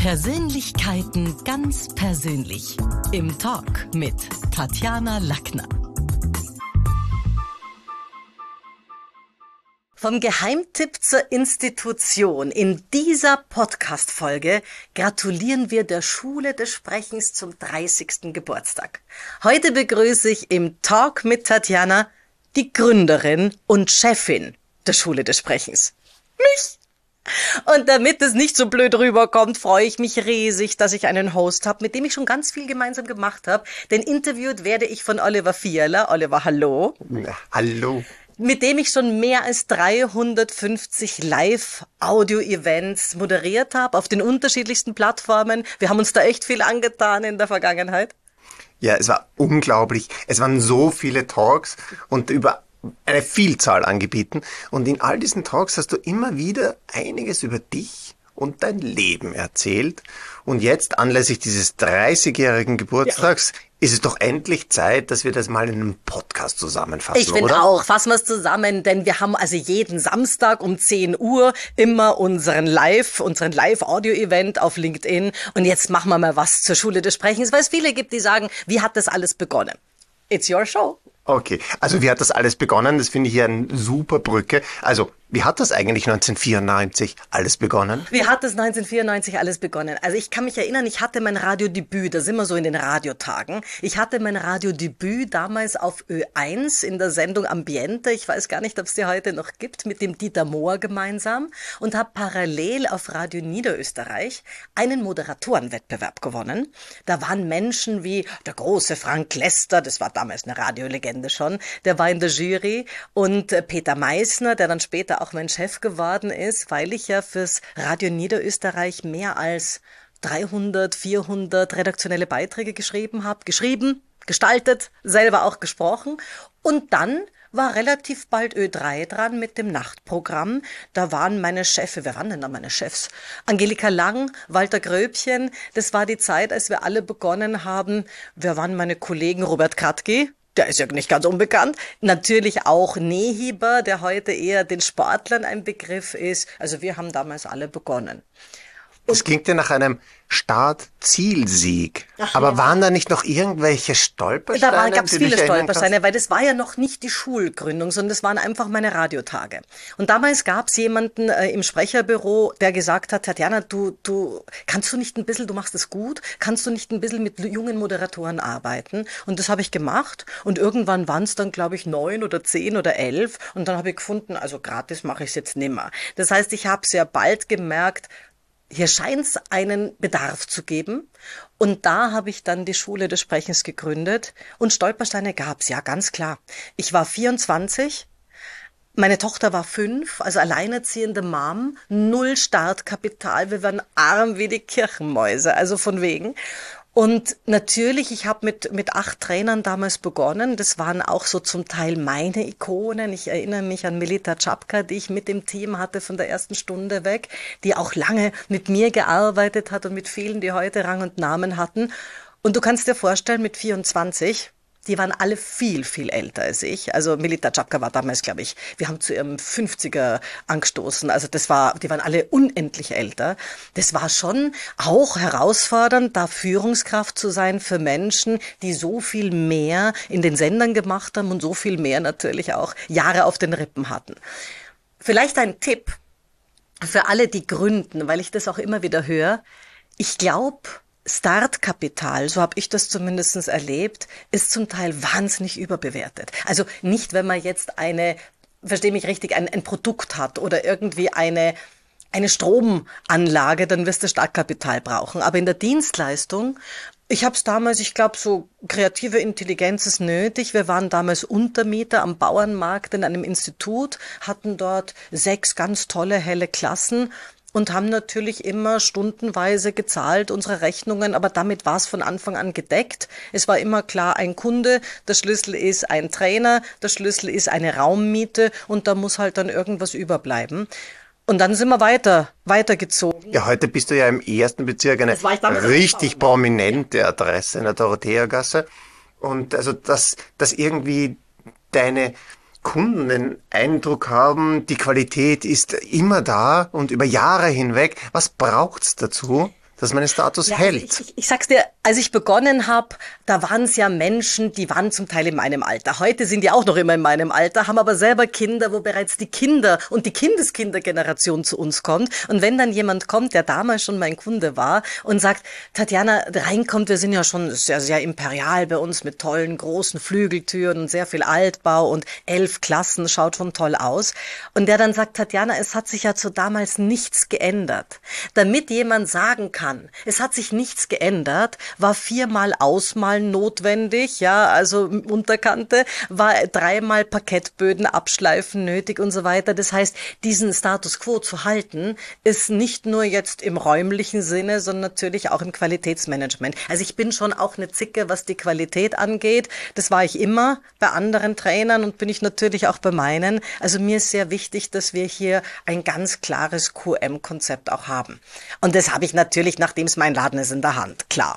Persönlichkeiten ganz persönlich. Im Talk mit Tatjana Lackner. Vom Geheimtipp zur Institution. In dieser Podcast-Folge gratulieren wir der Schule des Sprechens zum 30. Geburtstag. Heute begrüße ich im Talk mit Tatjana die Gründerin und Chefin der Schule des Sprechens. Mich! Und damit es nicht so blöd rüberkommt, freue ich mich riesig, dass ich einen Host habe, mit dem ich schon ganz viel gemeinsam gemacht habe. Denn interviewt werde ich von Oliver Fiala. Oliver, hallo. Ja, hallo. Mit dem ich schon mehr als 350 Live-Audio-Events moderiert habe, auf den unterschiedlichsten Plattformen. Wir haben uns da echt viel angetan in der Vergangenheit. Ja, es war unglaublich. Es waren so viele Talks und über eine Vielzahl angeboten. Und in all diesen Talks hast du immer wieder einiges über dich und dein Leben erzählt. Und jetzt, anlässlich dieses 30-jährigen Geburtstags, ist es doch endlich Zeit, dass wir das mal in einem Podcast zusammenfassen, Ich finde auch, fassen wir es zusammen, denn wir haben also jeden Samstag um 10 Uhr immer unseren Live-Audio-Event auf LinkedIn. Und jetzt machen wir mal was zur Schule des Sprechens, weil es viele gibt, die sagen, wie hat das alles begonnen? It's your show. Okay, also wie hat das alles begonnen? Das finde ich hier eine super Brücke. Also, wie hat das eigentlich 1994 alles begonnen? Wie hat das 1994 alles begonnen? Also ich kann mich erinnern, ich hatte mein Radiodebüt, da sind wir so in den Radiotagen. Ich hatte mein Radiodebüt damals auf Ö1 in der Sendung Ambiente, ich weiß gar nicht, ob es die heute noch gibt, mit dem Dieter Mohr gemeinsam und habe parallel auf Radio Niederösterreich einen Moderatorenwettbewerb gewonnen. Da waren Menschen wie der große Frank Lester, das war damals eine Radiolegende schon, der war in der Jury und Peter Meissner, der dann später auch mein Chef geworden ist, weil ich ja fürs Radio Niederösterreich mehr als 300, 400 redaktionelle Beiträge geschrieben, gestaltet, selber auch gesprochen. Und dann war relativ bald Ö3 dran mit dem Nachtprogramm. Da waren meine Chefs, wer waren denn da meine Chefs? Angelika Lang, Walter Gröbchen, das war die Zeit, als wir alle begonnen haben. Wer waren meine Kollegen? Robert Kratky. Der ist ja nicht ganz unbekannt. Natürlich auch Nehiber, der heute eher den Sportlern ein Begriff ist. Also wir haben damals alle begonnen. Das klingt ja nach einem Start-Ziel-Sieg. Aber waren da nicht noch irgendwelche Stolpersteine? Da gab es viele Stolpersteine, weil das war ja noch nicht die Schulgründung, sondern das waren einfach meine Radiotage. Und damals gab es jemanden im Sprecherbüro, der gesagt hat, Tatjana, du kannst du nicht ein bisschen, du machst es gut, kannst du nicht ein bisschen mit jungen Moderatoren arbeiten? Und das habe ich gemacht und irgendwann waren es dann, glaube ich, 9 oder 10 oder 11 und dann habe ich gefunden, also gratis mache ich es jetzt nimmer. Das heißt, ich habe sehr bald gemerkt, hier scheint es einen Bedarf zu geben. Und da habe ich dann die Schule des Sprechens gegründet. Und Stolpersteine gab's, ja, ganz klar. Ich war 24, meine Tochter war 5, also alleinerziehende Mom, 0 Startkapital. Wir waren arm wie die Kirchenmäuse, also von wegen. Und natürlich, ich habe mit 8 Trainern damals begonnen. Das waren auch so zum Teil meine Ikonen. Ich erinnere mich an Melita Czapka, die ich mit dem Team hatte von der ersten Stunde weg, die auch lange mit mir gearbeitet hat und mit vielen, die heute Rang und Namen hatten. Und du kannst dir vorstellen, mit 24... Die waren alle viel, viel älter als ich. Also Melita Czapka war damals, glaube ich, wir haben zu ihrem 50er angestoßen. Also die waren alle unendlich älter. Das war schon auch herausfordernd, da Führungskraft zu sein für Menschen, die so viel mehr in den Sendern gemacht haben und so viel mehr natürlich auch Jahre auf den Rippen hatten. Vielleicht ein Tipp für alle, die gründen, weil ich das auch immer wieder höre. Ich glaube, Startkapital, so habe ich das zumindest erlebt, ist zum Teil wahnsinnig überbewertet. Also nicht, wenn man jetzt versteh mich richtig, ein Produkt hat oder irgendwie eine Stromanlage, dann wirst du Startkapital brauchen. Aber in der Dienstleistung, ich habe es damals, ich glaube, so kreative Intelligenz ist nötig. Wir waren damals Untermieter am Bauernmarkt in einem Institut, hatten dort 6 ganz tolle, helle Klassen. Und haben natürlich immer stundenweise gezahlt, unsere Rechnungen, aber damit war es von Anfang an gedeckt. Es war immer klar, ein Kunde, der Schlüssel ist ein Trainer, der Schlüssel ist eine Raummiete und da muss halt dann irgendwas überbleiben. Und dann sind wir weitergezogen. Ja, heute bist du ja im ersten Bezirk eine richtig prominente Adresse in der Dorotheagasse. Und also, dass irgendwie deine Kunden den Eindruck haben, die Qualität ist immer da und über Jahre hinweg. Was braucht's dazu, dass man den Status Ja, hält. also ich sag's dir, als ich begonnen habe, da waren es ja Menschen, die waren zum Teil in meinem Alter. Heute sind die auch noch immer in meinem Alter, haben aber selber Kinder, wo bereits die Kinder und die Kindeskindergeneration zu uns kommt. Und wenn dann jemand kommt, der damals schon mein Kunde war und sagt, Tatjana, reinkommt, wir sind ja schon sehr, sehr imperial bei uns mit tollen großen Flügeltüren und sehr viel Altbau und 11 Klassen, schaut schon toll aus. Und der dann sagt, Tatjana, es hat sich ja zu damals nichts geändert. Damit jemand sagen kann, es hat sich nichts geändert, war 4-mal Ausmalen notwendig, ja, also Unterkante, war 3-mal Parkettböden abschleifen nötig und so weiter. Das heißt, diesen Status quo zu halten, ist nicht nur jetzt im räumlichen Sinne, sondern natürlich auch im Qualitätsmanagement. Also ich bin schon auch eine Zicke, was die Qualität angeht. Das war ich immer bei anderen Trainern und bin ich natürlich auch bei meinen. Also mir ist sehr wichtig, dass wir hier ein ganz klares QM-Konzept auch haben. Und das habe ich natürlich, nachdem es mein Laden ist, in der Hand, klar.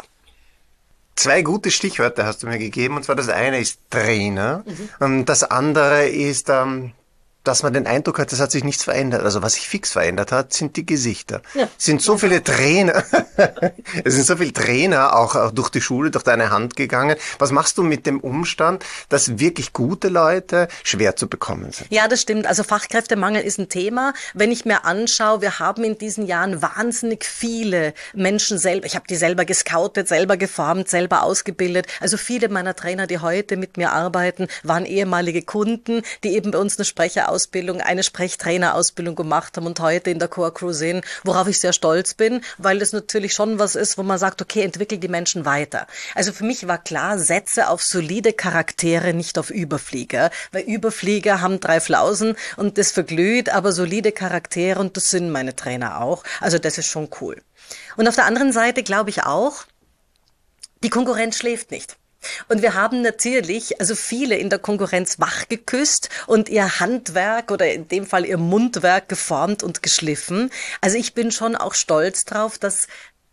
2 gute Stichwörter hast du mir gegeben, und zwar das eine ist Trainer und das andere ist, dass man den Eindruck hat, es hat sich nichts verändert. Also was sich fix verändert hat, sind die Gesichter. Ja. Es sind so viele Trainer, es sind so viele Trainer auch durch die Schule, durch deine Hand gegangen. Was machst du mit dem Umstand, dass wirklich gute Leute schwer zu bekommen sind? Ja, das stimmt. Also Fachkräftemangel ist ein Thema. Wenn ich mir anschaue, wir haben in diesen Jahren wahnsinnig viele Menschen selber, ich habe die selber gescoutet, selber geformt, selber ausgebildet. Also viele meiner Trainer, die heute mit mir arbeiten, waren ehemalige Kunden, die eben bei uns eine Sprecherausbildung, eine Sprechtrainerausbildung gemacht haben und heute in der Core Crew sind, worauf ich sehr stolz bin, weil das natürlich schon was ist, wo man sagt, okay, entwickel die Menschen weiter. Also für mich war klar, setze auf solide Charaktere, nicht auf Überflieger, weil Überflieger haben 3 Flausen und das verglüht, aber solide Charaktere, und das sind meine Trainer auch. Also das ist schon cool. Und auf der anderen Seite glaube ich auch, die Konkurrenz schläft nicht. Und wir haben natürlich, also viele in der Konkurrenz wach geküsst und ihr Handwerk oder in dem Fall ihr Mundwerk geformt und geschliffen. Also ich bin schon auch stolz drauf, dass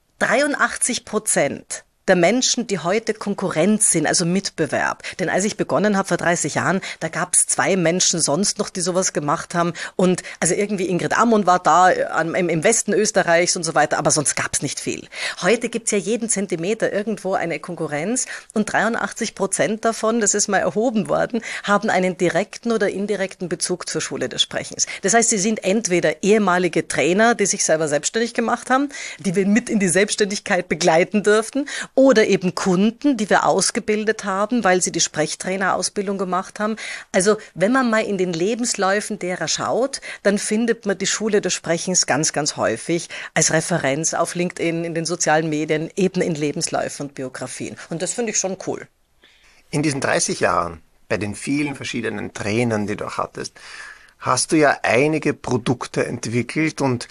83% der Menschen, die heute Konkurrenz sind, also Mitbewerb. Denn als ich begonnen habe vor 30 Jahren, da gab es 2 Menschen sonst noch, die sowas gemacht haben. Und also irgendwie Ingrid Ammon war da im Westen Österreichs und so weiter, aber sonst gab es nicht viel. Heute gibt es ja jeden Zentimeter irgendwo eine Konkurrenz und 83% davon, das ist mal erhoben worden, haben einen direkten oder indirekten Bezug zur Schule des Sprechens. Das heißt, sie sind entweder ehemalige Trainer, die sich selber selbstständig gemacht haben, die wir mit in die Selbstständigkeit begleiten dürften, oder eben Kunden, die wir ausgebildet haben, weil sie die Sprechtrainerausbildung gemacht haben. Also wenn man mal in den Lebensläufen derer schaut, dann findet man die Schule des Sprechens ganz, ganz häufig als Referenz auf LinkedIn, in den sozialen Medien, eben in Lebensläufen und Biografien. Und das finde ich schon cool. In diesen 30 Jahren, bei den vielen verschiedenen Trainern, die du hattest, hast du ja einige Produkte entwickelt, und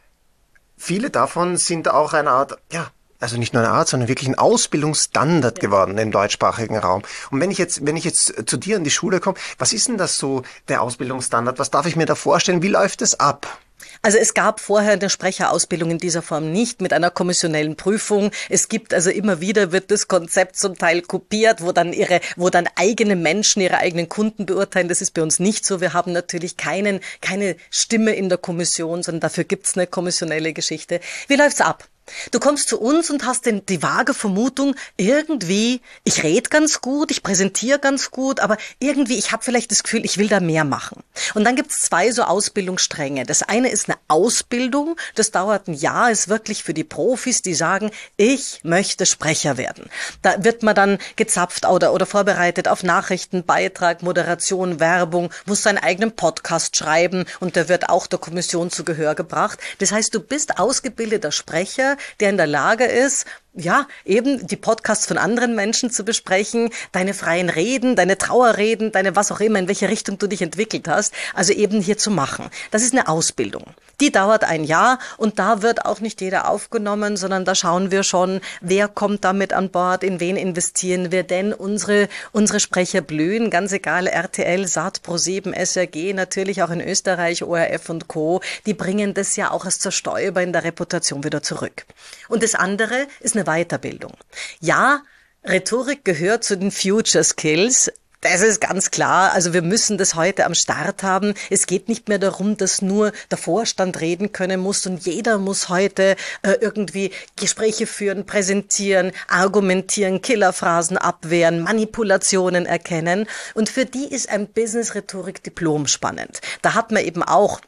viele davon sind auch eine Art, ja, also nicht nur eine Art, sondern wirklich ein Ausbildungsstandard geworden im deutschsprachigen Raum. Und wenn ich jetzt zu dir in die Schule komme, was ist denn das so, der Ausbildungsstandard? Was darf ich mir da vorstellen? Wie läuft es ab? Also es gab vorher eine Sprecherausbildung in dieser Form nicht mit einer kommissionellen Prüfung. Es gibt also immer wieder, wird das Konzept zum Teil kopiert, wo dann eigene Menschen ihre eigenen Kunden beurteilen. Das ist bei uns nicht so. Wir haben natürlich keine Stimme in der Kommission, sondern dafür gibt's eine kommissionelle Geschichte. Wie läuft's ab? Du kommst zu uns und hast die vage Vermutung, irgendwie, ich rede ganz gut, ich präsentiere ganz gut, aber irgendwie, ich habe vielleicht das Gefühl, ich will da mehr machen. Und dann gibt's 2 so Ausbildungsstränge. Das eine ist eine Ausbildung, das dauert ein Jahr, ist wirklich für die Profis, die sagen, ich möchte Sprecher werden. Da wird man dann gezapft oder vorbereitet auf Nachrichten, Beitrag, Moderation, Werbung, muss seinen eigenen Podcast schreiben und der wird auch der Kommission zu Gehör gebracht. Das heißt, du bist ausgebildeter Sprecher, der in der Lage ist, ja, eben die Podcasts von anderen Menschen zu besprechen, deine freien Reden, deine Trauerreden, deine was auch immer, in welche Richtung du dich entwickelt hast, also eben hier zu machen. Das ist eine Ausbildung. Die dauert ein Jahr und da wird auch nicht jeder aufgenommen, sondern da schauen wir schon, wer kommt damit an Bord, in wen investieren wir denn, unsere Sprecher blühen, ganz egal, RTL, Sat, Pro7, SRG, natürlich auch in Österreich, ORF und Co., die bringen das ja auch als Zerstäuber in der Reputation wieder zurück. Und das andere ist eine Weiterbildung. Ja, Rhetorik gehört zu den Future Skills. Das ist ganz klar. Also wir müssen das heute am Start haben. Es geht nicht mehr darum, dass nur der Vorstand reden können muss und jeder muss heute irgendwie Gespräche führen, präsentieren, argumentieren, Killerphrasen abwehren, Manipulationen erkennen. Und für die ist ein Business-Rhetorik-Diplom spannend. Da hat man eben auch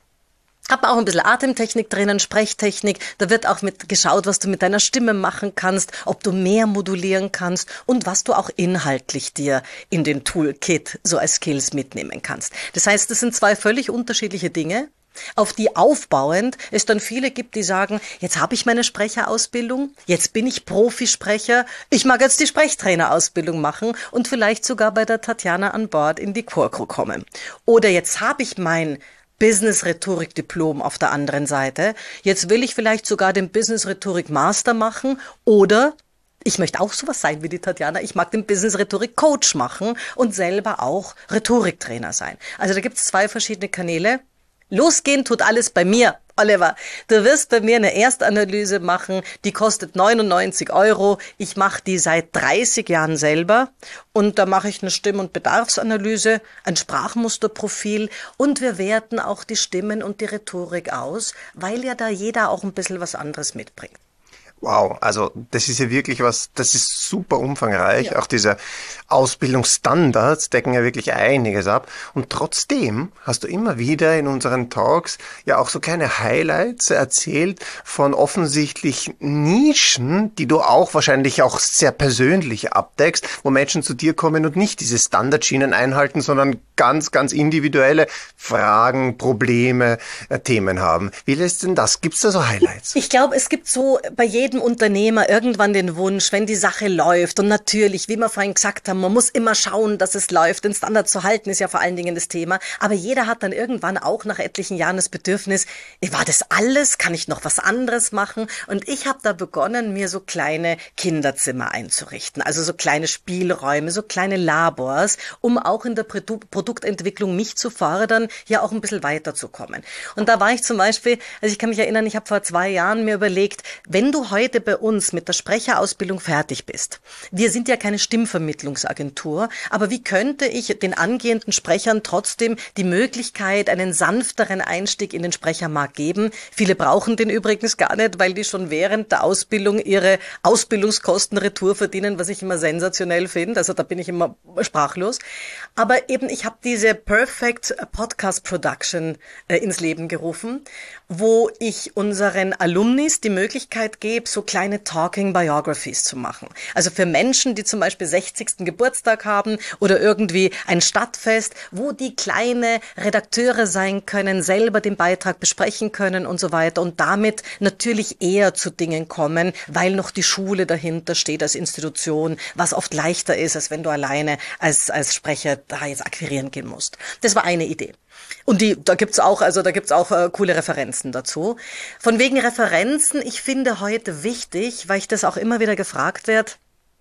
ein bisschen Atemtechnik drinnen, Sprechtechnik. Da wird auch mit geschaut, was du mit deiner Stimme machen kannst, ob du mehr modulieren kannst und was du auch inhaltlich dir in den Toolkit so als Skills mitnehmen kannst. Das heißt, das sind zwei völlig unterschiedliche Dinge, auf die aufbauend es dann viele gibt, die sagen, jetzt habe ich meine Sprecherausbildung, jetzt bin ich Profisprecher, ich mag jetzt die Sprechtrainerausbildung machen und vielleicht sogar bei der Tatjana an Bord in die Core-Crew kommen. Oder jetzt habe ich mein Business-Rhetorik-Diplom auf der anderen Seite. Jetzt will ich vielleicht sogar den Business-Rhetorik-Master machen oder ich möchte auch sowas sein wie die Tatjana. Ich mag den Business-Rhetorik-Coach machen und selber auch Rhetoriktrainer sein. Also da gibt es zwei verschiedene Kanäle. Losgehen tut alles bei mir, Oliver. Du wirst bei mir eine Erstanalyse machen, die kostet 99 €. Ich mache die seit 30 Jahren selber und da mache ich eine Stimm- und Bedarfsanalyse, ein Sprachmusterprofil und wir werten auch die Stimmen und die Rhetorik aus, weil ja da jeder auch ein bisschen was anderes mitbringt. Wow, also das ist ja wirklich was, das ist super umfangreich. Ja. Auch diese Ausbildungsstandards decken ja wirklich einiges ab. Und trotzdem hast du immer wieder in unseren Talks ja auch so kleine Highlights erzählt von offensichtlich Nischen, die du auch wahrscheinlich auch sehr persönlich abdeckst, wo Menschen zu dir kommen und nicht diese Standardschienen einhalten, sondern ganz, ganz individuelle Fragen, Probleme, Themen haben. Wie lässt denn das? Gibt's da so Highlights? Ich glaube, es gibt so bei jedem Unternehmer irgendwann den Wunsch, wenn die Sache läuft und natürlich, wie wir vorhin gesagt haben, man muss immer schauen, dass es läuft, den Standard zu halten ist ja vor allen Dingen das Thema, aber jeder hat dann irgendwann auch nach etlichen Jahren das Bedürfnis, war das alles, kann ich noch was anderes machen? Und ich habe da begonnen, mir so kleine Kinderzimmer einzurichten, also so kleine Spielräume, so kleine Labors, um auch in der Produktentwicklung mich zu fördern, ja auch ein bisschen weiterzukommen. Und da war ich zum Beispiel, also ich kann mich erinnern, ich habe vor 2 Jahren mir überlegt, wenn du heute bei uns mit der Sprecherausbildung fertig bist. Wir sind ja keine Stimmvermittlungsagentur, aber wie könnte ich den angehenden Sprechern trotzdem die Möglichkeit, einen sanfteren Einstieg in den Sprechermarkt geben? Viele brauchen den übrigens gar nicht, weil die schon während der Ausbildung ihre Ausbildungskosten retour verdienen, was ich immer sensationell finde. Also da bin ich immer sprachlos. Aber eben, ich habe diese Perfect Podcast Production ins Leben gerufen, wo ich unseren Alumnis die Möglichkeit gebe, so kleine Talking Biographies zu machen. Also für Menschen, die zum Beispiel 60. Geburtstag haben oder irgendwie ein Stadtfest, wo die kleine Redakteure sein können, selber den Beitrag besprechen können und so weiter und damit natürlich eher zu Dingen kommen, weil noch die Schule dahinter steht als Institution, was oft leichter ist, als wenn du alleine als Sprecher da jetzt akquirieren gehen musst. Das war eine Idee. Und da gibt's auch coole Referenzen dazu. Von wegen Referenzen, ich finde heute wichtig, weil ich das auch immer wieder gefragt werde,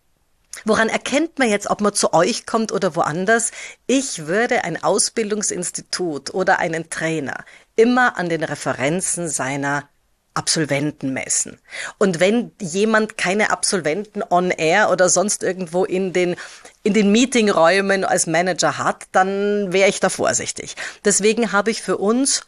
woran erkennt man jetzt, ob man zu euch kommt oder woanders? Ich würde ein Ausbildungsinstitut oder einen Trainer immer an den Referenzen seiner Absolventen messen. Und wenn jemand keine Absolventen on air oder sonst irgendwo in den Meetingräumen als Manager hat, dann wäre ich da vorsichtig. Deswegen habe ich für uns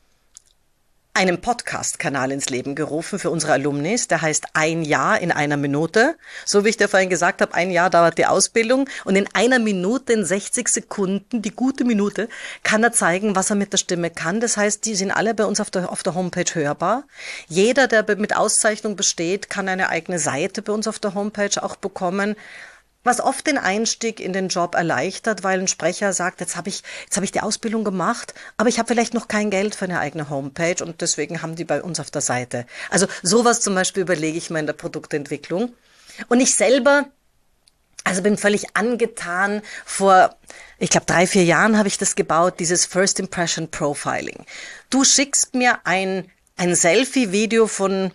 einen Podcast-Kanal ins Leben gerufen für unsere Alumnis, der heißt 1 Jahr in 1 Minute. So wie ich dir vorhin gesagt habe, 1 Jahr dauert die Ausbildung und in 1 Minute, in 60 Sekunden, die gute Minute, kann er zeigen, was er mit der Stimme kann. Das heißt, die sind alle bei uns auf der Homepage hörbar. Jeder, der mit Auszeichnung besteht, kann eine eigene Seite bei uns auf der Homepage auch bekommen. Was oft den Einstieg in den Job erleichtert, weil ein Sprecher sagt, jetzt habe ich die Ausbildung gemacht, aber ich habe vielleicht noch kein Geld für eine eigene Homepage und deswegen haben die bei uns auf der Seite. Also sowas zum Beispiel überlege ich mir in der Produktentwicklung. Und ich selber, also bin völlig angetan. Vor, ich glaube 3, 4 Jahren habe ich das gebaut, dieses First Impression Profiling. Du schickst mir ein Selfie-Video von,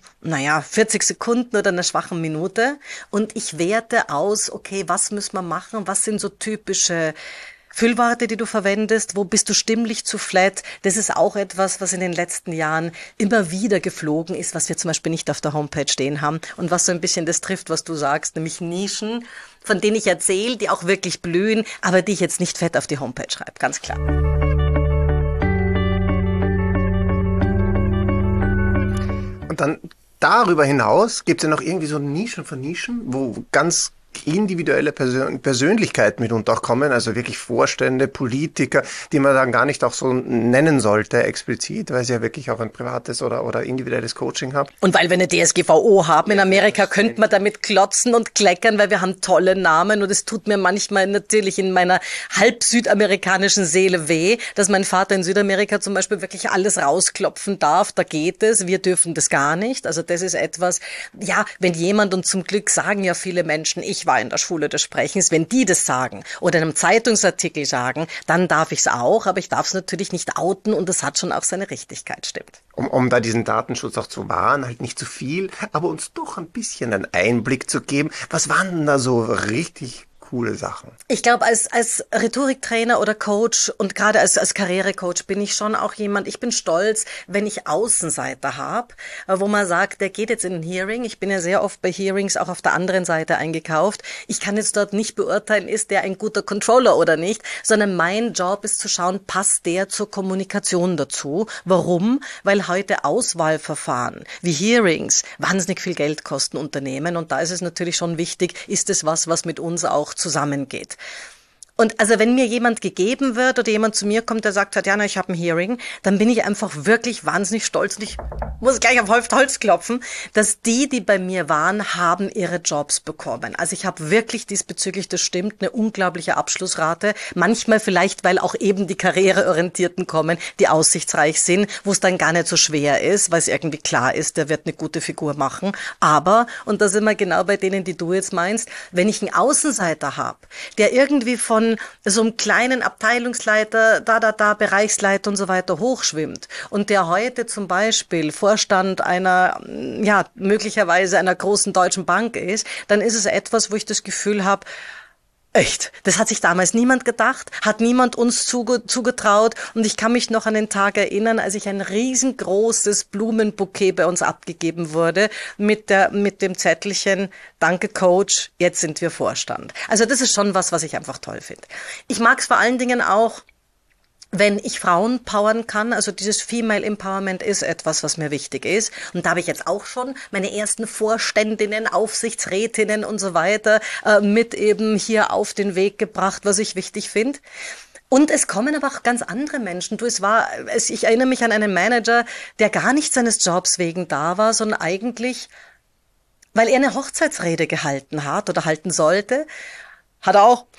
40 Sekunden oder einer schwachen Minute und ich werte aus, okay, was müssen wir machen, was sind so typische Füllworte, die du verwendest, wo bist du stimmlich zu flat? Das ist auch etwas, was in den letzten Jahren immer wieder geflogen ist, was wir zum Beispiel nicht auf der Homepage stehen haben und was so ein bisschen das trifft, was du sagst, nämlich Nischen, von denen ich erzähle, die auch wirklich blühen, aber die ich jetzt nicht fett auf die Homepage schreibe, ganz klar. Und dann darüber hinaus gibt es ja noch irgendwie so Nischen von Nischen, wo ganz individuelle Persönlichkeiten mitunter auch kommen, also wirklich Vorstände, Politiker, die man dann gar nicht auch so nennen sollte explizit, weil sie ja wirklich auch ein privates oder individuelles Coaching haben. Und weil wir eine DSGVO haben in Amerika, könnte man damit klotzen und kleckern, weil wir haben tolle Namen und es tut mir manchmal natürlich in meiner halb südamerikanischen Seele weh, dass mein Vater in Südamerika zum Beispiel wirklich alles rausklopfen darf, da geht es, wir dürfen das gar nicht. Also das ist etwas, ja, wenn jemand, und zum Glück sagen ja viele Menschen, ich war in der Schule des Sprechens, wenn die das sagen oder in einem Zeitungsartikel sagen, dann darf ich es auch, aber ich darf es natürlich nicht outen und das hat schon auch seine Richtigkeit, stimmt. Um da diesen Datenschutz auch zu wahren, halt nicht zu viel, aber uns doch ein bisschen einen Einblick zu geben. Was waren denn da so richtig coole Sachen? Ich glaube, als Rhetoriktrainer oder Coach und gerade als Karrierecoach bin ich schon auch jemand, ich bin stolz, wenn ich Außenseiter habe, wo man sagt, der geht jetzt in ein Hearing. Ich bin ja sehr oft bei Hearings auch auf der anderen Seite eingekauft. Ich kann jetzt dort nicht beurteilen, ist der ein guter Controller oder nicht, sondern mein Job ist zu schauen, passt der zur Kommunikation dazu. Warum? Weil heute Auswahlverfahren wie Hearings wahnsinnig viel Geld kosten Unternehmen und da ist es natürlich schon wichtig, ist es was mit uns auch zusammengeht. Und also wenn mir jemand gegeben wird oder jemand zu mir kommt, der sagt, Tatjana, ich habe ein Hearing, dann bin ich einfach wirklich wahnsinnig stolz und ich muss gleich auf Holz klopfen, dass die bei mir waren, haben ihre Jobs bekommen. Also ich habe wirklich diesbezüglich, das stimmt, eine unglaubliche Abschlussrate. Manchmal vielleicht, weil auch eben die Karriereorientierten kommen, die aussichtsreich sind, wo es dann gar nicht so schwer ist, weil es irgendwie klar ist, der wird eine gute Figur machen. Aber, und da sind wir genau bei denen, die du jetzt meinst, wenn ich einen Außenseiter habe, der irgendwie von so einem kleinen Abteilungsleiter, Bereichsleiter und so weiter hochschwimmt und der heute zum Beispiel Vorstand einer, ja, möglicherweise einer großen deutschen Bank ist, dann ist es etwas, wo ich das Gefühl habe, echt, das hat sich damals niemand gedacht, hat niemand uns zugetraut und ich kann mich noch an den Tag erinnern, als ich ein riesengroßes Blumenbouquet bei uns abgegeben wurde mit dem Zettelchen, danke Coach, jetzt sind wir Vorstand. Also das ist schon was ich einfach toll finde. Ich mag es vor allen Dingen auch, wenn ich Frauen powern kann, also dieses Female Empowerment ist etwas, was mir wichtig ist. Und da habe ich jetzt auch schon meine ersten Vorständinnen, Aufsichtsrätinnen und so weiter mit eben hier auf den Weg gebracht, was ich wichtig finde. Und es kommen aber auch ganz andere Menschen. Ich erinnere mich an einen Manager, der gar nicht seines Jobs wegen da war, sondern eigentlich, weil er eine Hochzeitsrede gehalten hat oder halten sollte, hat er auch.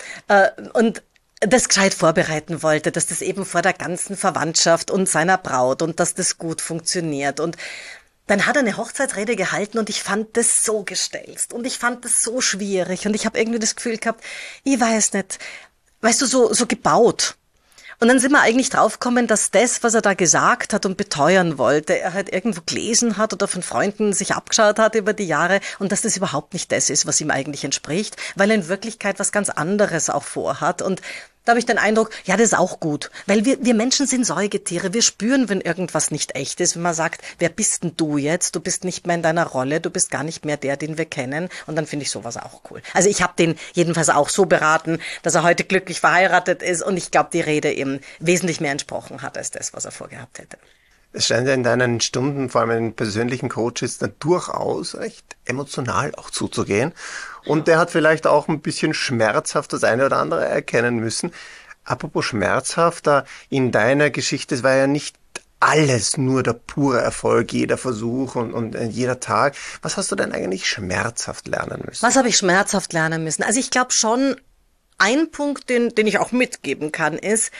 Und das gescheit vorbereiten wollte, dass das eben vor der ganzen Verwandtschaft und seiner Braut und dass das gut funktioniert. Und dann hat er eine Hochzeitsrede gehalten und ich fand das so gestelzt und ich fand das so schwierig und ich habe irgendwie das Gefühl gehabt, ich weiß nicht, weißt du, so gebaut. Und dann sind wir eigentlich draufgekommen, dass das, was er da gesagt hat und beteuern wollte, er halt irgendwo gelesen hat oder von Freunden sich abgeschaut hat über die Jahre und dass das überhaupt nicht das ist, was ihm eigentlich entspricht, weil er in Wirklichkeit was ganz anderes auch vorhat. Und da habe ich den Eindruck, ja, das ist auch gut, weil wir Menschen sind Säugetiere, wir spüren, wenn irgendwas nicht echt ist, wenn man sagt, wer bist denn du jetzt? Du bist nicht mehr in deiner Rolle, du bist gar nicht mehr der, den wir kennen und dann finde ich sowas auch cool. Also ich habe den jedenfalls auch so beraten, dass er heute glücklich verheiratet ist und ich glaube, die Rede ihm wesentlich mehr entsprochen hat als das, was er vorgehabt hätte. Es scheint ja in deinen Stunden, vor allem in den persönlichen Coaches, dann durchaus recht emotional auch zuzugehen. Und der hat vielleicht auch ein bisschen schmerzhaft das eine oder andere erkennen müssen. Apropos schmerzhafter, in deiner Geschichte, es war ja nicht alles nur der pure Erfolg, jeder Versuch und jeder Tag. Was hast du denn eigentlich schmerzhaft lernen müssen? Was habe ich schmerzhaft lernen müssen? Also ich glaube schon, ein Punkt, den ich auch mitgeben kann, ist,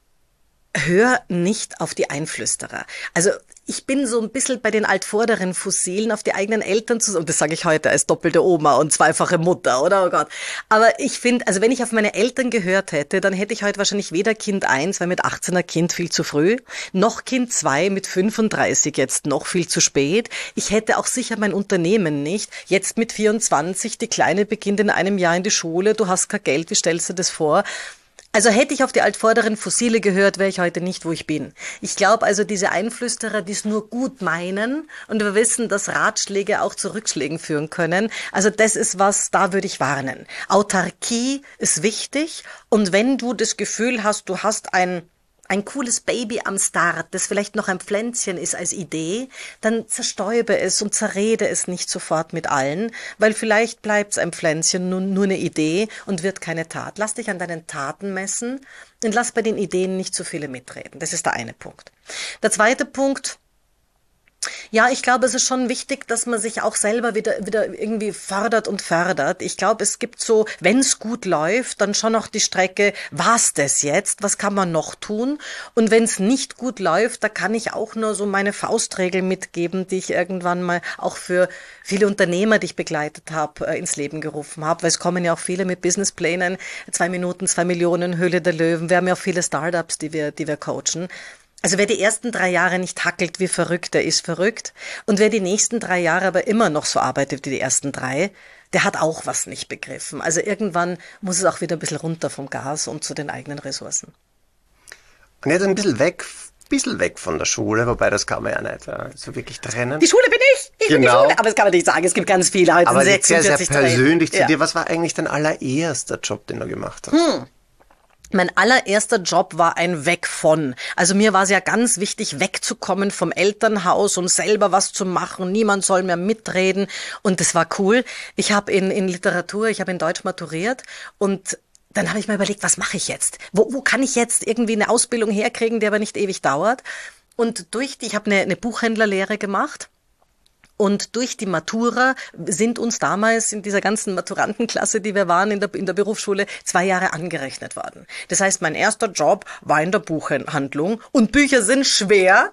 hör nicht auf die Einflüsterer. Also ich bin so ein bisschen bei den altvorderen Fossilen auf die eigenen Eltern zu, und das sage ich heute als doppelte Oma und zweifache Mutter, oder? Oh Gott. Aber ich finde, also wenn ich auf meine Eltern gehört hätte, dann hätte ich heute wahrscheinlich weder Kind 1, weil mit 18er Kind viel zu früh, noch Kind 2 mit 35 jetzt noch viel zu spät. Ich hätte auch sicher mein Unternehmen nicht. Jetzt mit 24, die Kleine beginnt in einem Jahr in die Schule, du hast kein Geld, wie stellst du das vor? Also hätte ich auf die altvorderen Fossile gehört, wäre ich heute nicht, wo ich bin. Ich glaube also, diese Einflüsterer, die es nur gut meinen und wir wissen, dass Ratschläge auch zu Rückschlägen führen können. Also das ist was, da würde ich warnen. Autarkie ist wichtig und wenn du das Gefühl hast, du hast ein cooles Baby am Start, das vielleicht noch ein Pflänzchen ist als Idee, dann zerstäube es und zerrede es nicht sofort mit allen, weil vielleicht bleibt es ein Pflänzchen, nur eine Idee und wird keine Tat. Lass dich an deinen Taten messen und lass bei den Ideen nicht so viele mitreden. Das ist der eine Punkt. Der zweite Punkt: Ja, ich glaube, es ist schon wichtig, dass man sich auch selber wieder irgendwie fördert und fördert. Ich glaube, es gibt so, wenn es gut läuft, dann schon noch die Strecke, war's das jetzt? Was kann man noch tun? Und wenn es nicht gut läuft, da kann ich auch nur so meine Faustregel mitgeben, die ich irgendwann mal auch für viele Unternehmer, die ich begleitet habe, ins Leben gerufen habe. Weil es kommen ja auch viele mit Businessplänen, 2 Minuten, 2 Millionen, Höhle der Löwen. Wir haben ja auch viele Startups, die wir coachen. Also wer die ersten 3 Jahre nicht hackelt wie verrückt, der ist verrückt. Und wer die nächsten 3 Jahre aber immer noch so arbeitet wie die ersten 3, der hat auch was nicht begriffen. Also irgendwann muss es auch wieder ein bisschen runter vom Gas und zu den eigenen Ressourcen. Und jetzt ein bisschen weg von der Schule, wobei das kann man ja nicht so wirklich trennen. Die Schule bin ich! Ich bin die Schule! Aber das kann man nicht sagen, es gibt ganz viele. Heute aber jetzt sehr, sehr persönlich zu ja. dir. Was war eigentlich dein allererster Job, den du gemacht hast? Mein allererster Job war ein Weg von. Also mir war es ja ganz wichtig, wegzukommen vom Elternhaus und selber was zu machen. Niemand soll mehr mitreden. Und das war cool. Ich habe in Literatur, ich habe in Deutsch maturiert und dann habe ich mir überlegt, was mache ich jetzt? Wo kann ich jetzt irgendwie eine Ausbildung herkriegen, die aber nicht ewig dauert? Und ich habe eine Buchhändlerlehre gemacht. Und durch die Matura sind uns damals in dieser ganzen Maturantenklasse, die wir waren in der Berufsschule, 2 Jahre angerechnet worden. Das heißt, mein erster Job war in der Buchhandlung und Bücher sind schwer.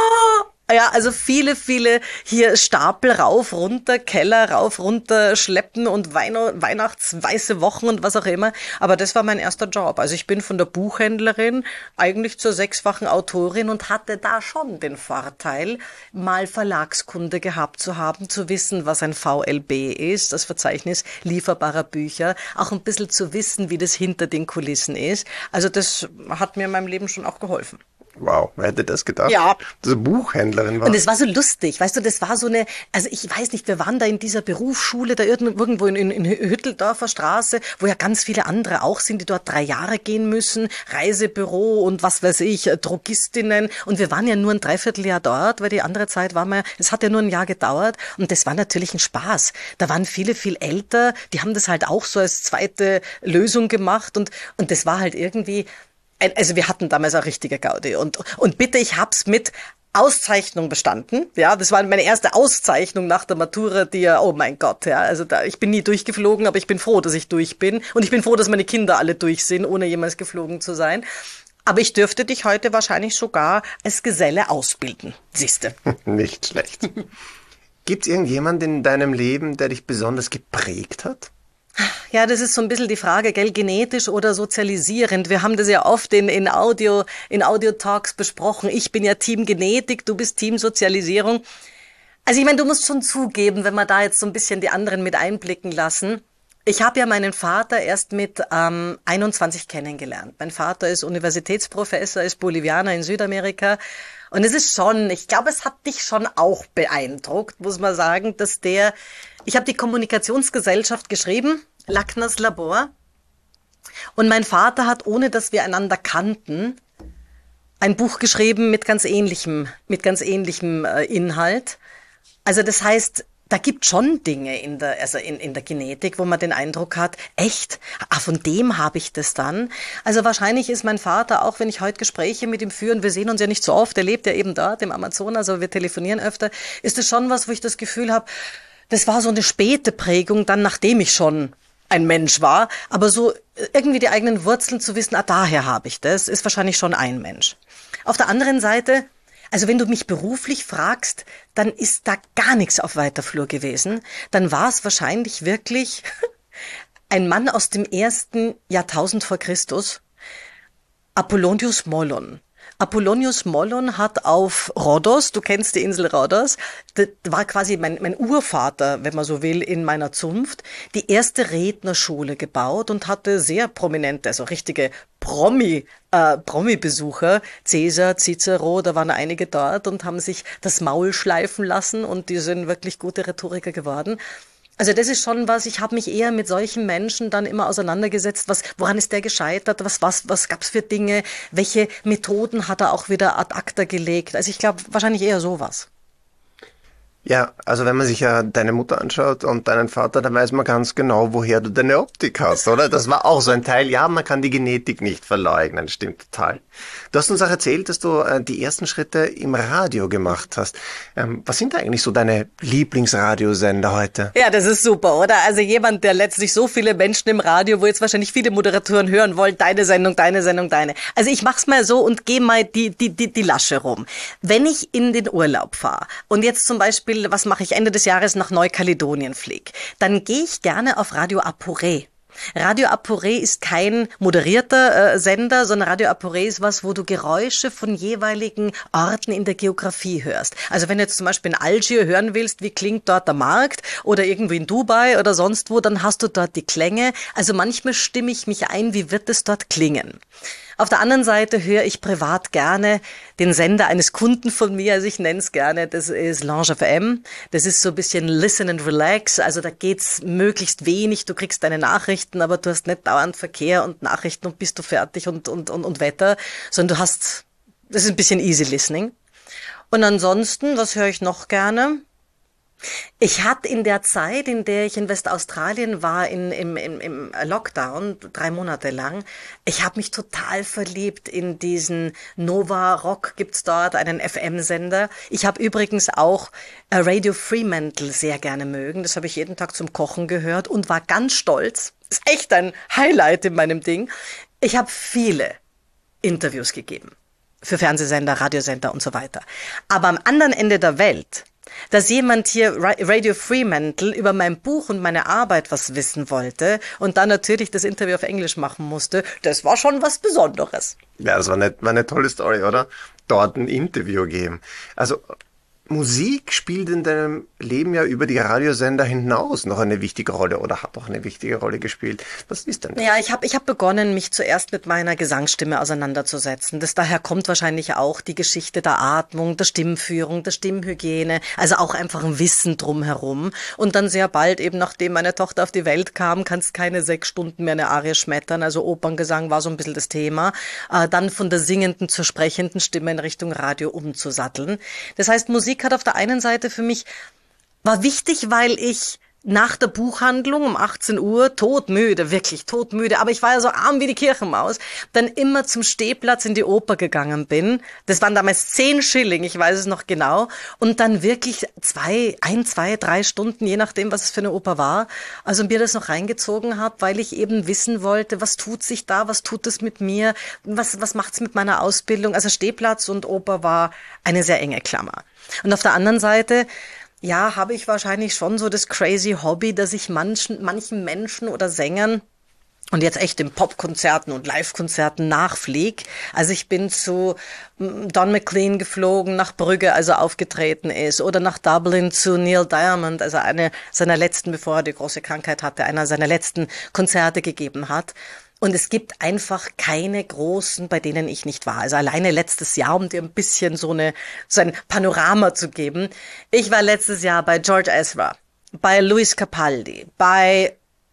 Ja, also viele hier Stapel rauf, runter, Keller rauf, runter schleppen und Weihnachtsweiße Wochen und was auch immer. Aber das war mein erster Job. Also ich bin von der Buchhändlerin eigentlich zur 6-fachen Autorin und hatte da schon den Vorteil, mal Verlagskunde gehabt zu haben, zu wissen, was ein VLB ist, das Verzeichnis lieferbarer Bücher, auch ein bisschen zu wissen, wie das hinter den Kulissen ist. Also das hat mir in meinem Leben schon auch geholfen. Wow, wer hätte das gedacht? Ja. Dass du Buchhändlerin war. Und es war so lustig, weißt du, das war so eine, also ich weiß nicht, wir waren da in dieser Berufsschule, da irgendwo in Hütteldorfer Straße, wo ja ganz viele andere auch sind, die dort 3 Jahre gehen müssen, Reisebüro und was weiß ich, Drogistinnen. Und wir waren ja nur ein Dreivierteljahr dort, weil die andere Zeit war man, es hat ja nur ein Jahr gedauert und das war natürlich ein Spaß. Da waren viele viel älter, die haben das halt auch so als zweite Lösung gemacht und das war halt irgendwie. Also wir hatten damals auch richtige Gaudi und bitte, ich hab's mit Auszeichnung bestanden. Ja, das war meine erste Auszeichnung nach der Matura, die ja, oh mein Gott, ja, also ich bin nie durchgeflogen, aber ich bin froh, dass ich durch bin und ich bin froh, dass meine Kinder alle durch sind, ohne jemals geflogen zu sein. Aber ich dürfte dich heute wahrscheinlich sogar als Geselle ausbilden, siehste. Nicht schlecht. Gibt's irgendjemanden in deinem Leben, der dich besonders geprägt hat? Ja, das ist so ein bisschen die Frage, gell, genetisch oder sozialisierend. Wir haben das ja oft in Audio-Talks besprochen. Ich bin ja Team Genetik, du bist Team Sozialisierung. Also ich meine, du musst schon zugeben, wenn wir da jetzt so ein bisschen die anderen mit einblicken lassen. Ich habe ja meinen Vater erst mit 21 kennengelernt. Mein Vater ist Universitätsprofessor, ist Bolivianer in Südamerika. Und es ist schon, ich glaube, es hat dich schon auch beeindruckt, muss man sagen, ich habe die Kommunikationsgesellschaft geschrieben, Lackners Labor. Und mein Vater hat, ohne dass wir einander kannten, ein Buch geschrieben mit ganz ähnlichem Inhalt. Also das heißt, da gibt schon Dinge in der Genetik, wo man den Eindruck hat, echt? Von dem habe ich das dann. Also wahrscheinlich ist mein Vater, auch wenn ich heute Gespräche mit ihm führe, wir sehen uns ja nicht so oft, er lebt ja eben dort im Amazonas, aber wir telefonieren öfter, ist es schon was, wo ich das Gefühl habe, das war so eine späte Prägung, dann nachdem ich schon ein Mensch war, aber so irgendwie die eigenen Wurzeln zu wissen, daher habe ich das, ist wahrscheinlich schon ein Mensch. Auf der anderen Seite, also wenn du mich beruflich fragst, dann ist da gar nichts auf weiter Flur gewesen. Dann war es wahrscheinlich wirklich ein Mann aus dem 1. Jahrtausend vor Christus, Apollonius Molon. Apollonius Mollon hat auf Rhodos, du kennst die Insel Rhodos, das war quasi mein Urvater, wenn man so will, in meiner Zunft, die erste Rednerschule gebaut und hatte sehr prominente, also richtige Promi-Besucher, Caesar, Cicero, da waren einige dort und haben sich das Maul schleifen lassen und die sind wirklich gute Rhetoriker geworden. Also das ist schon was, ich habe mich eher mit solchen Menschen dann immer auseinandergesetzt, woran ist der gescheitert, was gab's für Dinge, welche Methoden hat er auch wieder ad acta gelegt. Also ich glaube wahrscheinlich eher sowas. Ja, also wenn man sich ja deine Mutter anschaut und deinen Vater, dann weiß man ganz genau, woher du deine Optik hast, oder? Das war auch so ein Teil. Ja, man kann die Genetik nicht verleugnen, stimmt total. Du hast uns auch erzählt, dass du die ersten Schritte im Radio gemacht hast. Was sind eigentlich so deine Lieblingsradiosender heute? Ja, das ist super, oder? Also jemand, der letztlich so viele Menschen im Radio, wo jetzt wahrscheinlich viele Moderatoren hören wollen, deine Sendung, deine Sendung, deine. Also ich mach's mal so und gehe mal die Lasche rum. Wenn ich in den Urlaub fahre und jetzt zum Beispiel, was mache ich Ende des Jahres nach Neukaledonien fliege, dann gehe ich gerne auf Radio Aporé. Radio Aporé ist kein moderierter Sender, sondern Radio Aporé ist was, wo du Geräusche von jeweiligen Orten in der Geografie hörst. Also wenn du jetzt zum Beispiel in Algier hören willst, wie klingt dort der Markt oder irgendwo in Dubai oder sonst wo, dann hast du dort die Klänge. Also manchmal stimme ich mich ein, wie wird es dort klingen. Auf der anderen Seite höre ich privat gerne den Sender eines Kunden von mir, also ich nenne es gerne, das ist Lange FM. Das ist so ein bisschen Listen and Relax, also da geht's möglichst wenig, du kriegst deine Nachrichten, aber du hast nicht dauernd Verkehr und Nachrichten und bist du fertig und Wetter, sondern das ist ein bisschen easy listening. Und ansonsten, was höre ich noch gerne? Ich hatte in der Zeit, in der ich in Westaustralien war, im Lockdown, 3 Monate lang, ich habe mich total verliebt in diesen Nova Rock, gibt's dort, einen FM-Sender. Ich habe übrigens auch Radio Fremantle sehr gerne mögen. Das habe ich jeden Tag zum Kochen gehört und war ganz stolz. Ist echt ein Highlight in meinem Ding. Ich habe viele Interviews gegeben. Für Fernsehsender, Radiosender und so weiter. Aber am anderen Ende der Welt, dass jemand hier Radio Fremantle über mein Buch und meine Arbeit was wissen wollte und dann natürlich das Interview auf Englisch machen musste, das war schon was Besonderes. Ja, das war eine tolle Story, oder? Dort ein Interview geben. Also Musik spielt in deinem Leben ja über die Radiosender hinaus noch eine wichtige Rolle oder hat auch eine wichtige Rolle gespielt. Was ist denn das? Ja, ich hab begonnen, mich zuerst mit meiner Gesangsstimme auseinanderzusetzen. Daher kommt wahrscheinlich auch die Geschichte der Atmung, der Stimmführung, der Stimmhygiene, also auch einfach ein Wissen drumherum. Und dann sehr bald, eben nachdem meine Tochter auf die Welt kam, kannst keine 6 Stunden mehr eine Arie schmettern. Also Operngesang war so ein bisschen das Thema. Dann von der singenden zur sprechenden Stimme in Richtung Radio umzusatteln. Das heißt, Musik hat auf der einen Seite für mich, war wichtig, weil ich nach der Buchhandlung um 18 Uhr, todmüde, wirklich todmüde, aber ich war ja so arm wie die Kirchenmaus, dann immer zum Stehplatz in die Oper gegangen bin. Das waren damals 10 Schilling, ich weiß es noch genau. Und dann wirklich 2, 3 Stunden, je nachdem, was es für eine Oper war. Also mir das noch reingezogen habe, weil ich eben wissen wollte, was tut sich da, was tut es mit mir, was macht's mit meiner Ausbildung. Also Stehplatz und Oper war eine sehr enge Klammer. Und auf der anderen Seite, ja, habe ich wahrscheinlich schon so das crazy Hobby, dass ich manchen Menschen oder Sängern und jetzt echt in Popkonzerten und Live-Konzerten nachflieg. Also ich bin zu Don McLean geflogen, nach Brügge, als er aufgetreten ist, oder nach Dublin zu Neil Diamond, also eine seiner letzten, bevor er die große Krankheit hatte, einer seiner letzten Konzerte gegeben hat. Und es gibt einfach keine großen, bei denen ich nicht war. Also alleine letztes Jahr, um dir ein bisschen so ein Panorama zu geben. Ich war letztes Jahr bei George Ezra, bei Luis Capaldi, bei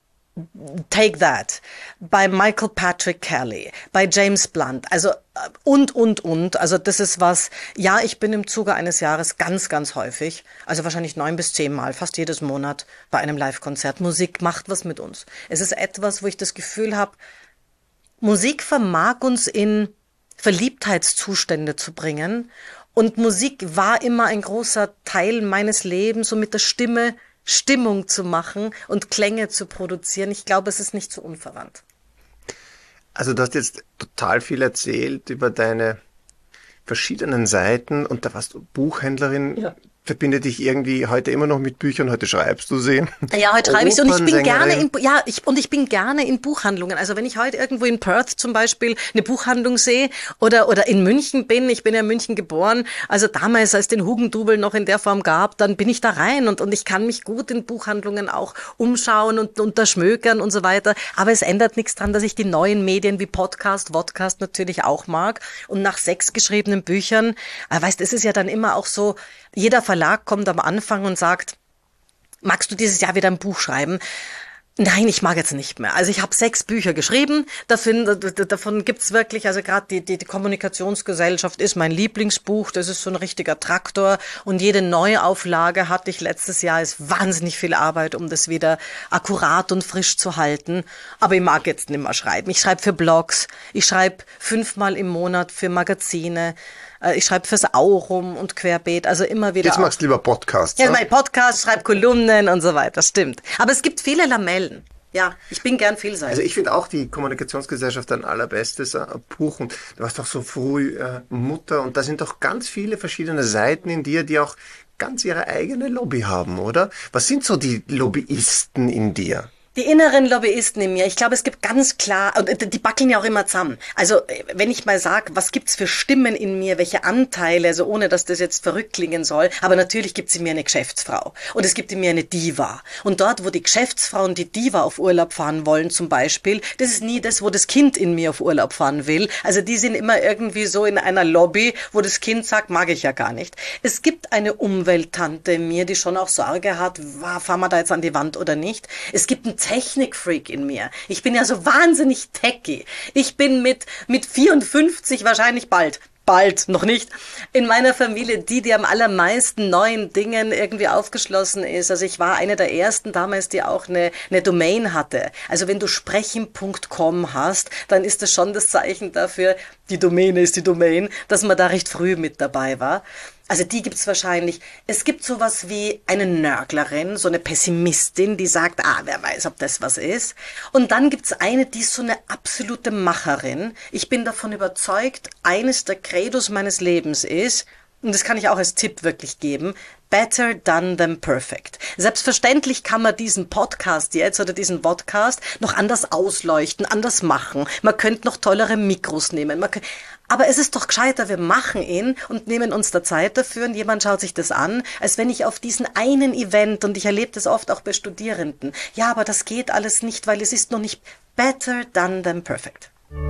Take That, bei Michael Patrick Kelly, bei James Blunt, also und. Also das ist was, ja, ich bin im Zuge eines Jahres ganz, ganz häufig, also wahrscheinlich 9 bis 10 Mal, fast jedes Monat bei einem Live-Konzert. Musik macht was mit uns. Es ist etwas, wo ich das Gefühl habe, Musik vermag uns in Verliebtheitszustände zu bringen und Musik war immer ein großer Teil meines Lebens, so mit der Stimme Stimmung zu machen und Klänge zu produzieren. Ich glaube, es ist nicht so unverwandt. Also du hast jetzt total viel erzählt über deine verschiedenen Seiten und da warst du Buchhändlerin, ja, verbinde dich irgendwie heute immer noch mit Büchern, heute schreibst du sie. Ja, heute schreibe ich und ich bin gerne in Buchhandlungen. Also wenn ich heute irgendwo in Perth zum Beispiel eine Buchhandlung sehe oder in München bin, ich bin ja in München geboren, also damals, als den Hugendubel noch in der Form gab, dann bin ich da rein und ich kann mich gut in Buchhandlungen auch umschauen und da schmökern und so weiter. Aber es ändert nichts dran, dass ich die neuen Medien wie Podcast, Vodcast natürlich auch mag. Und nach 6 geschriebenen Büchern, weißt, es ist ja dann immer auch so, jeder Verlag kommt am Anfang und sagt, magst du dieses Jahr wieder ein Buch schreiben? Nein, ich mag jetzt nicht mehr. Also ich habe 6 Bücher geschrieben, davon gibt's wirklich, also gerade die Kommunikationsgesellschaft ist mein Lieblingsbuch, das ist so ein richtiger Traktor und jede Neuauflage hatte ich letztes Jahr, ist wahnsinnig viel Arbeit, um das wieder akkurat und frisch zu halten. Aber ich mag jetzt nicht mehr schreiben. Ich schreibe für Blogs, ich schreibe 5-mal im Monat für Magazine, ich schreibe fürs Aurum und querbeet, also immer wieder. Jetzt machst du lieber Podcasts. Ja, mein Podcast, schreibe Kolumnen und so weiter, stimmt. Aber es gibt viele Lamellen. Ja, ich bin gern vielseitig. Also ich finde auch die Kommunikationsgesellschaft ein allerbestes Buch und du warst doch so früh Mutter und da sind doch ganz viele verschiedene Seiten in dir, die auch ganz ihre eigene Lobby haben, oder? Was sind so die Lobbyisten in dir? Die inneren Lobbyisten in mir, ich glaube, es gibt ganz klar, und die backeln ja auch immer zusammen. Also, wenn ich mal sage, was gibt's für Stimmen in mir, welche Anteile, also ohne, dass das jetzt verrückt klingen soll, aber natürlich gibt's in mir eine Geschäftsfrau. Und es gibt in mir eine Diva. Und dort, wo die Geschäftsfrau und die Diva auf Urlaub fahren wollen zum Beispiel, das ist nie das, wo das Kind in mir auf Urlaub fahren will. Also die sind immer irgendwie so in einer Lobby, wo das Kind sagt, mag ich ja gar nicht. Es gibt eine Umwelttante in mir, die schon auch Sorge hat, fahren wir da jetzt an die Wand oder nicht. Es gibt einen Technikfreak in mir. Ich bin ja so wahnsinnig techy. Ich bin mit 54 wahrscheinlich bald, noch nicht, in meiner Familie die am allermeisten neuen Dingen irgendwie aufgeschlossen ist. Also ich war eine der ersten damals, die auch eine Domain hatte. Also wenn du sprechen.com hast, dann ist das schon das Zeichen dafür, die Domäne ist die Domain, dass man da recht früh mit dabei war. Also die gibt's wahrscheinlich. Es gibt sowas wie eine Nörglerin, so eine Pessimistin, die sagt, wer weiß, ob das was ist. Und dann gibt's eine, die ist so eine absolute Macherin. Ich bin davon überzeugt, eines der Credos meines Lebens ist, und das kann ich auch als Tipp wirklich geben, better done than perfect. Selbstverständlich kann man diesen Podcast jetzt oder diesen Vodcast noch anders ausleuchten, anders machen. Man könnte noch tollere Mikros nehmen. Aber es ist doch gescheiter, wir machen ihn und nehmen uns da Zeit dafür und jemand schaut sich das an, als wenn ich auf diesen einen Event, und ich erlebe das oft auch bei Studierenden, ja, aber das geht alles nicht, weil es ist noch nicht better done than perfect.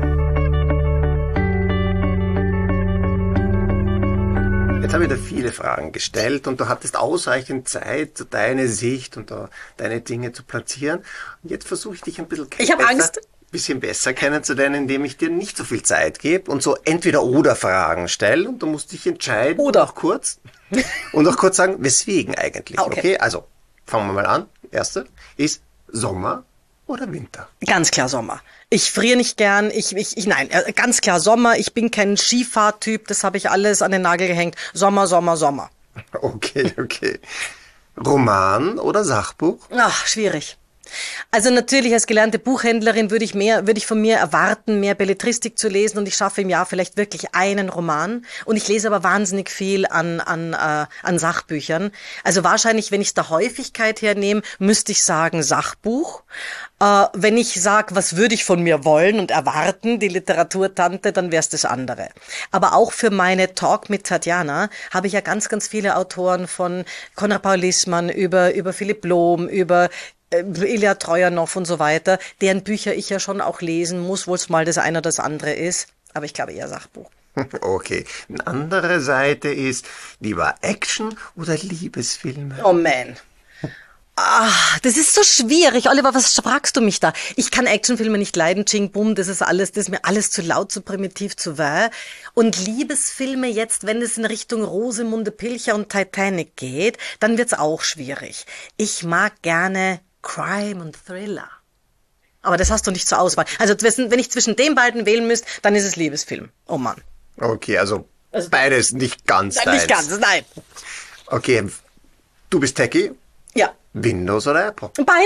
Jetzt habe ich da viele Fragen gestellt und du hattest ausreichend Zeit, deine Sicht und deine Dinge zu platzieren. Und jetzt versuche ich dich ein bisschen besser kennenzulernen, indem ich dir nicht so viel Zeit gebe und so Entweder-oder-Fragen stelle und du musst dich entscheiden. Oder auch kurz sagen, weswegen eigentlich. Okay, also fangen wir mal an. Erste ist Sommer oder Winter? Ganz klar Sommer. Ich friere nicht gern, nein, ganz klar Sommer. Ich bin kein Skifahrtyp, das habe ich alles an den Nagel gehängt. Sommer, Sommer, Sommer. Okay. Roman oder Sachbuch? Ach, schwierig. Also natürlich als gelernte Buchhändlerin würde ich von mir erwarten, mehr Belletristik zu lesen, und ich schaffe im Jahr vielleicht wirklich einen Roman, und ich lese aber wahnsinnig viel an Sachbüchern. Also wahrscheinlich, wenn ich es der Häufigkeit hernehme, müsste ich sagen Sachbuch. Wenn ich sage, was würde ich von mir wollen und erwarten, die Literaturtante, dann wäre es das andere. Aber auch für meine Talk mit Tatjana habe ich ja ganz, ganz viele Autoren, von Konrad Paul Lißmann über Philipp Lohm, über Ilja Trojanow und so weiter, deren Bücher ich ja schon auch lesen muss, wo es mal das eine oder das andere ist. Aber ich glaube eher Sachbuch. Okay. Eine andere Seite ist lieber Action oder Liebesfilme? Oh man. Das ist so schwierig. Oliver, was fragst du mich da? Ich kann Actionfilme nicht leiden. Ching Bum, das ist mir alles zu laut, zu primitiv, zu wahr. Und Liebesfilme jetzt, wenn es in Richtung Rosemunde Pilcher und Titanic geht, dann wird's auch schwierig. Ich mag gerne Crime und Thriller. Aber das hast du nicht zur Auswahl. Also wenn ich zwischen den beiden wählen müsste, dann ist es Liebesfilm. Oh Mann. Okay, also beides nicht ganz deins. Nicht ganz, nein. Okay, du bist Techie? Ja. Windows oder Apple? Beide.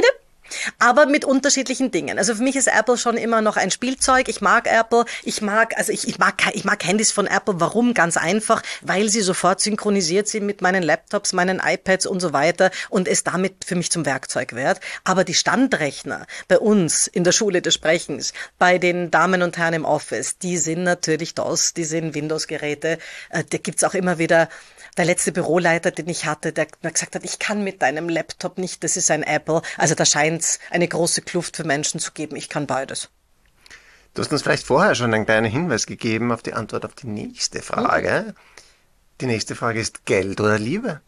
Aber mit unterschiedlichen Dingen. Also für mich ist Apple schon immer noch ein Spielzeug. Ich mag Apple. Ich mag Handys von Apple. Warum? Ganz einfach, weil sie sofort synchronisiert sind mit meinen Laptops, meinen iPads und so weiter und es damit für mich zum Werkzeug wird. Aber die Standrechner bei uns in der Schule des Sprechens, bei den Damen und Herren im Office, die sind natürlich DOS, die sind Windows-Geräte. Da gibt's auch immer wieder der letzte Büroleiter, den ich hatte, der gesagt hat, ich kann mit deinem Laptop nicht, das ist ein Apple. Also da scheint es eine große Kluft für Menschen zu geben. Ich kann beides. Du hast uns vielleicht vorher schon einen kleinen Hinweis gegeben auf die Antwort auf die nächste Frage. Die nächste Frage ist Geld oder Liebe?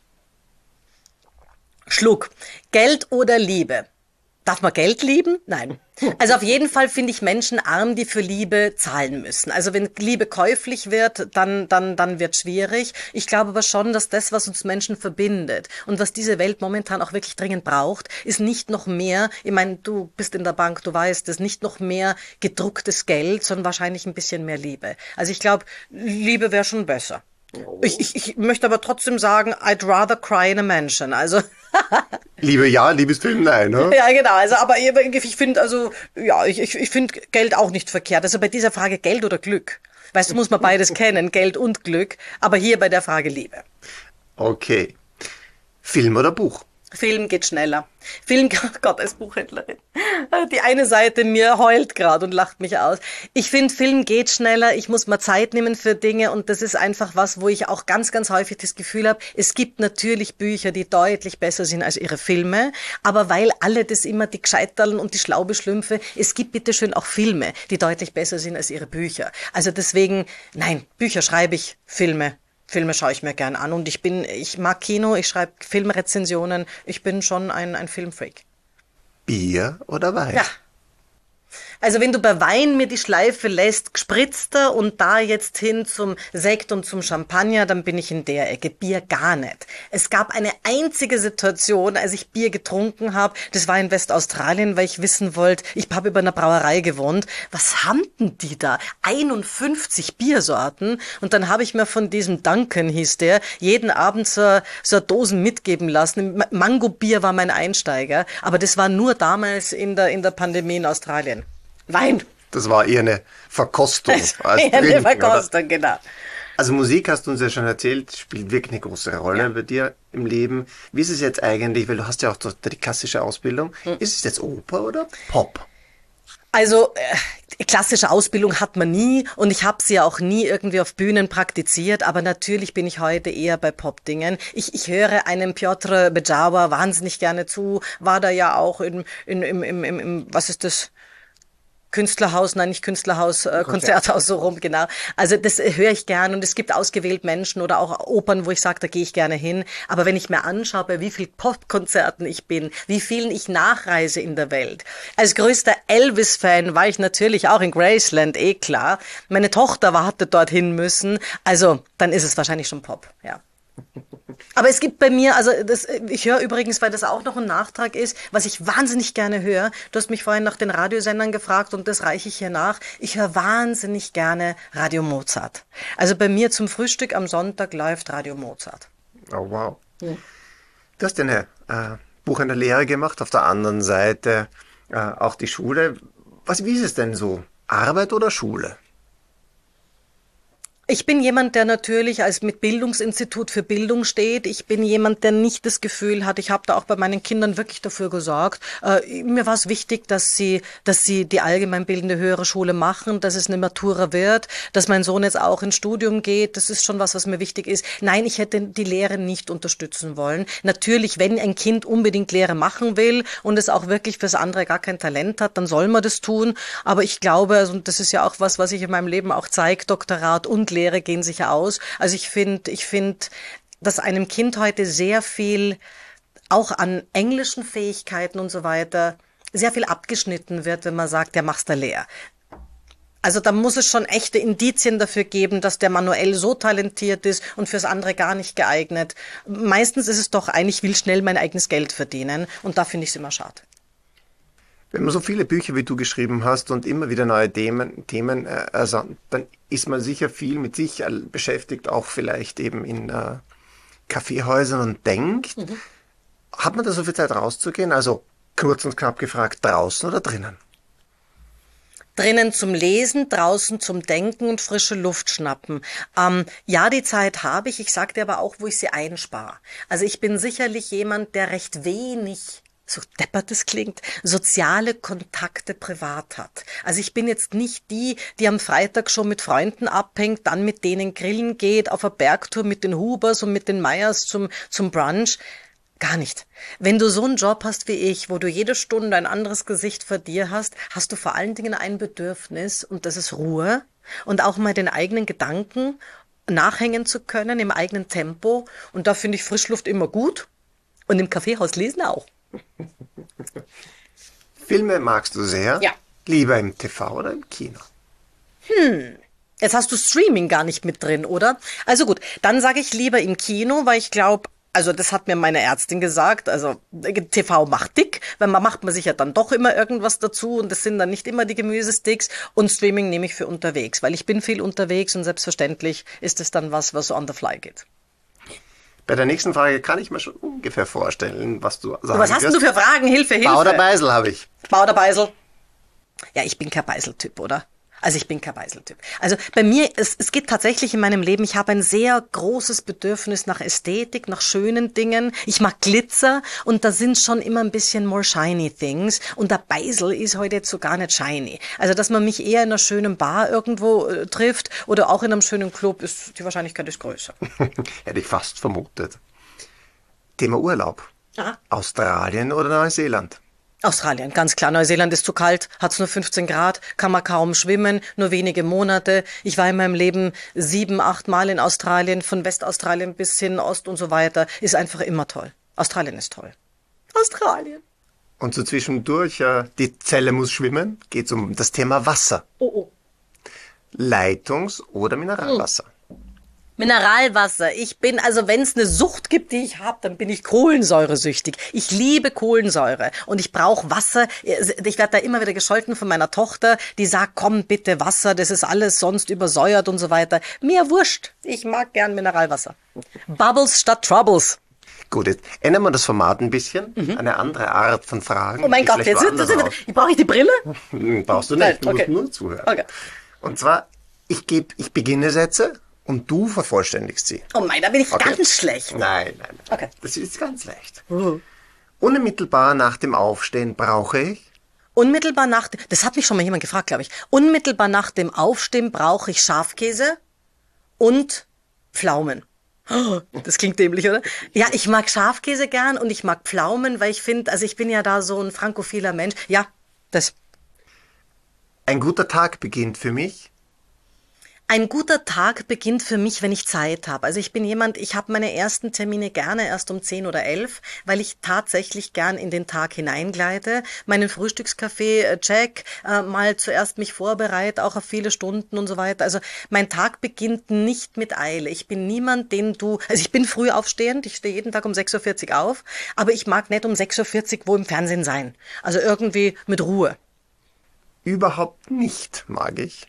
Schluck. Geld oder Liebe? Darf man Geld lieben? Nein. Also auf jeden Fall finde ich Menschen arm, die für Liebe zahlen müssen. Also wenn Liebe käuflich wird, dann wird schwierig. Ich glaube aber schon, dass das, was uns Menschen verbindet und was diese Welt momentan auch wirklich dringend braucht, ist nicht noch mehr, ich meine, du bist in der Bank, du weißt es, nicht noch mehr gedrucktes Geld, sondern wahrscheinlich ein bisschen mehr Liebe. Also ich glaube, Liebe wäre schon besser. Ich möchte aber trotzdem sagen, I'd rather cry in a mansion. Also Liebe ja, Liebesfilm nein, ne? ja, genau. Also, aber ich finde, ich finde Geld auch nicht verkehrt. Also bei dieser Frage Geld oder Glück. Weißt du, muss man beides kennen, Geld und Glück. Aber hier bei der Frage Liebe. Okay. Film oder Buch? Film geht schneller. Film, oh Gott, als Buchhändlerin. Die eine Seite mir heult gerade und lacht mich aus. Ich finde, Film geht schneller. Ich muss mal Zeit nehmen für Dinge und das ist einfach was, wo ich auch ganz, ganz häufig das Gefühl habe, es gibt natürlich Bücher, die deutlich besser sind als ihre Filme, aber weil alle das immer die Gescheiterln und die Schlaubeschlümpfe, es gibt bitteschön auch Filme, die deutlich besser sind als ihre Bücher. Also deswegen, nein, Bücher schreibe ich, Filme schaue ich mir gern an und ich mag Kino, ich schreibe Filmrezensionen, ich bin schon ein Filmfreak. Bier oder Wein? Ja. Also wenn du bei Wein mir die Schleife lässt, gespritzter und da jetzt hin zum Sekt und zum Champagner, dann bin ich in der Ecke. Bier gar nicht. Es gab eine einzige Situation, als ich Bier getrunken habe, das war in Westaustralien, weil ich wissen wollte, ich habe über einer Brauerei gewohnt, was haben denn die da? 51 Biersorten und dann habe ich mir von diesem Duncan, hieß der, jeden Abend so Dosen mitgeben lassen. Mango-Bier war mein Einsteiger, aber das war nur damals in der Pandemie in Australien. Wein. Das war eher eine Verkostung. Eher eine Verkostung, genau. Also Musik, hast du uns ja schon erzählt, spielt wirklich eine große Rolle bei dir im Leben. Wie ist es jetzt eigentlich, weil du hast ja auch die klassische Ausbildung, ist es jetzt Oper oder Pop? Also klassische Ausbildung hat man nie und ich habe sie ja auch nie irgendwie auf Bühnen praktiziert, aber natürlich bin ich heute eher bei Pop-Dingen. Ich höre einem Piotr Bejawa wahnsinnig gerne zu, war da ja auch im was ist das? Künstlerhaus, nein, nicht Künstlerhaus, Konzerthaus, so rum, genau. Also das höre ich gern und es gibt ausgewählt Menschen oder auch Opern, wo ich sage, da gehe ich gerne hin. Aber wenn ich mir anschaue, bei wie vielen Popkonzerten ich bin, wie vielen ich nachreise in der Welt. Als größter Elvis-Fan war ich natürlich auch in Graceland, eh klar. Meine Tochter hatte dorthin müssen. Also dann ist es wahrscheinlich schon Pop, ja. Aber es gibt bei mir, ich höre übrigens, weil das auch noch ein Nachtrag ist, was ich wahnsinnig gerne höre. Du hast mich vorhin nach den Radiosendern gefragt und das reiche ich hier nach. Ich höre wahnsinnig gerne Radio Mozart. Also bei mir zum Frühstück am Sonntag läuft Radio Mozart. Oh wow. Ja. Du hast ja eine Buchhändlerlehre gemacht, auf der anderen Seite auch die Schule. Wie ist es denn so? Arbeit oder Schule? Ich bin jemand, der natürlich als mit Bildungsinstitut für Bildung steht. Ich bin jemand, der nicht das Gefühl hat, ich habe da auch bei meinen Kindern wirklich dafür gesorgt. Mir war es wichtig, dass sie die allgemeinbildende höhere Schule machen, dass es eine Matura wird, dass mein Sohn jetzt auch ins Studium geht. Das ist schon was mir wichtig ist. Nein, ich hätte die Lehre nicht unterstützen wollen. Natürlich, wenn ein Kind unbedingt Lehre machen will und es auch wirklich fürs andere gar kein Talent hat, dann soll man das tun. Aber ich glaube, und das ist ja auch was ich in meinem Leben auch zeige, Doktorat und Lehre gehen sich aus. Also ich finde, dass einem Kind heute sehr viel auch an englischen Fähigkeiten und so weiter sehr viel abgeschnitten wird, wenn man sagt, der machst du leer. Also da muss es schon echte Indizien dafür geben, dass der manuell so talentiert ist und fürs andere gar nicht geeignet. Meistens ist es doch, ich will schnell mein eigenes Geld verdienen und da finde ich es immer schade. Wenn man so viele Bücher wie du geschrieben hast und immer wieder neue Themen dann ist man sicher viel mit sich beschäftigt, auch vielleicht eben in Kaffeehäusern und denkt. Hat man da so viel Zeit rauszugehen? Also Kurz und knapp gefragt, draußen oder drinnen? Drinnen zum Lesen, draußen zum Denken und frische Luft schnappen. Ja, die Zeit habe ich. Ich sage dir aber auch, wo ich sie einspare. Also ich bin sicherlich jemand, der recht wenig, so deppert es klingt, soziale Kontakte privat hat. Also ich bin jetzt nicht die, die am Freitag schon mit Freunden abhängt, dann mit denen grillen geht, auf eine Bergtour mit den Hubers und mit den Meyers zum Brunch. Gar nicht. Wenn du so einen Job hast wie ich, wo du jede Stunde ein anderes Gesicht vor dir hast, hast du vor allen Dingen ein Bedürfnis und das ist Ruhe und auch mal den eigenen Gedanken nachhängen zu können im eigenen Tempo. Und da finde ich Frischluft immer gut und im Kaffeehaus lesen auch. Filme magst du sehr? Ja. Lieber im TV oder im Kino? Jetzt hast du Streaming gar nicht mit drin, oder? Also gut, dann sage ich lieber im Kino, weil ich glaube, also das hat mir meine Ärztin gesagt, also TV macht dick, weil macht man sich ja dann doch immer irgendwas dazu und das sind dann nicht immer die Gemüsesticks und Streaming nehme ich für unterwegs, weil ich bin viel unterwegs und selbstverständlich ist es dann was on the fly geht. Bei der nächsten Frage kann ich mir schon ungefähr vorstellen, was du sagen Was hast denn du für Fragen? Hilfe, Hilfe. Bau oder Beisel habe ich. Bau oder Beisel? Ja, ich bin kein Beisel-Typ, oder? Also ich bin kein Beisel-Typ. Also bei mir, es geht tatsächlich in meinem Leben, ich habe ein sehr großes Bedürfnis nach Ästhetik, nach schönen Dingen. Ich mag Glitzer und da sind schon immer ein bisschen more shiny things. Und der Beisel ist heute jetzt so gar nicht shiny. Also dass man mich eher in einer schönen Bar irgendwo trifft oder auch in einem schönen Club, ist die Wahrscheinlichkeit ist größer. Hätte ich fast vermutet. Thema Urlaub. Aha. Australien oder Neuseeland? Australien, ganz klar. Neuseeland ist zu kalt, hat's nur 15 Grad, kann man kaum schwimmen, nur wenige Monate. Ich war in meinem Leben 7, 8 Mal in Australien, von Westaustralien bis hin Ost und so weiter. Ist einfach immer toll. Australien ist toll. Australien. Und so zwischendurch, die Zelle muss schwimmen, geht es um das Thema Wasser. Oh. Leitungs- oder Mineralwasser? Mineralwasser. Ich bin, also wenn es eine Sucht gibt, die ich habe, dann bin ich kohlensäuresüchtig. Ich liebe Kohlensäure und ich brauche Wasser. Ich werde da immer wieder gescholten von meiner Tochter, die sagt, komm bitte Wasser, das ist alles sonst übersäuert und so weiter. Mir wurscht. Ich mag gern Mineralwasser. Bubbles statt Troubles. Gut, jetzt ändern wir das Format ein bisschen. Eine andere Art von Fragen. Oh mein Gott, jetzt brauche ich die Brille? Brauchst du nicht, du okay. musst nur zuhören. Okay. Und zwar, ich beginne Sätze und du vervollständigst sie. Oh mein, da bin ich ganz schlecht. Nein. Okay. Das ist ganz leicht. Unmittelbar nach dem Aufstehen brauche ich? Unmittelbar das hat mich schon mal jemand gefragt, glaube ich. Unmittelbar nach dem Aufstehen brauche ich Schafkäse und Pflaumen. Oh, das klingt dämlich, oder? Ja, ich mag Schafkäse gern und ich mag Pflaumen, weil ich finde, also ich bin ja da so ein frankophiler Mensch. Ja, das. Ein guter Tag beginnt für mich? Ein guter Tag beginnt für mich, wenn ich Zeit habe. Also ich bin jemand, ich habe meine ersten Termine gerne erst um 10 oder 11, weil ich tatsächlich gern in den Tag hineingleite. Meinen Frühstückskaffee check, mal zuerst mich vorbereite, auch auf viele Stunden und so weiter. Also mein Tag beginnt nicht mit Eile. Ich bin niemand, also ich bin früh aufstehend, ich stehe jeden Tag um 6.40 Uhr auf, aber ich mag nicht um 6.40 Uhr wo im Fernsehen sein. Also irgendwie mit Ruhe. Überhaupt nicht, mag ich.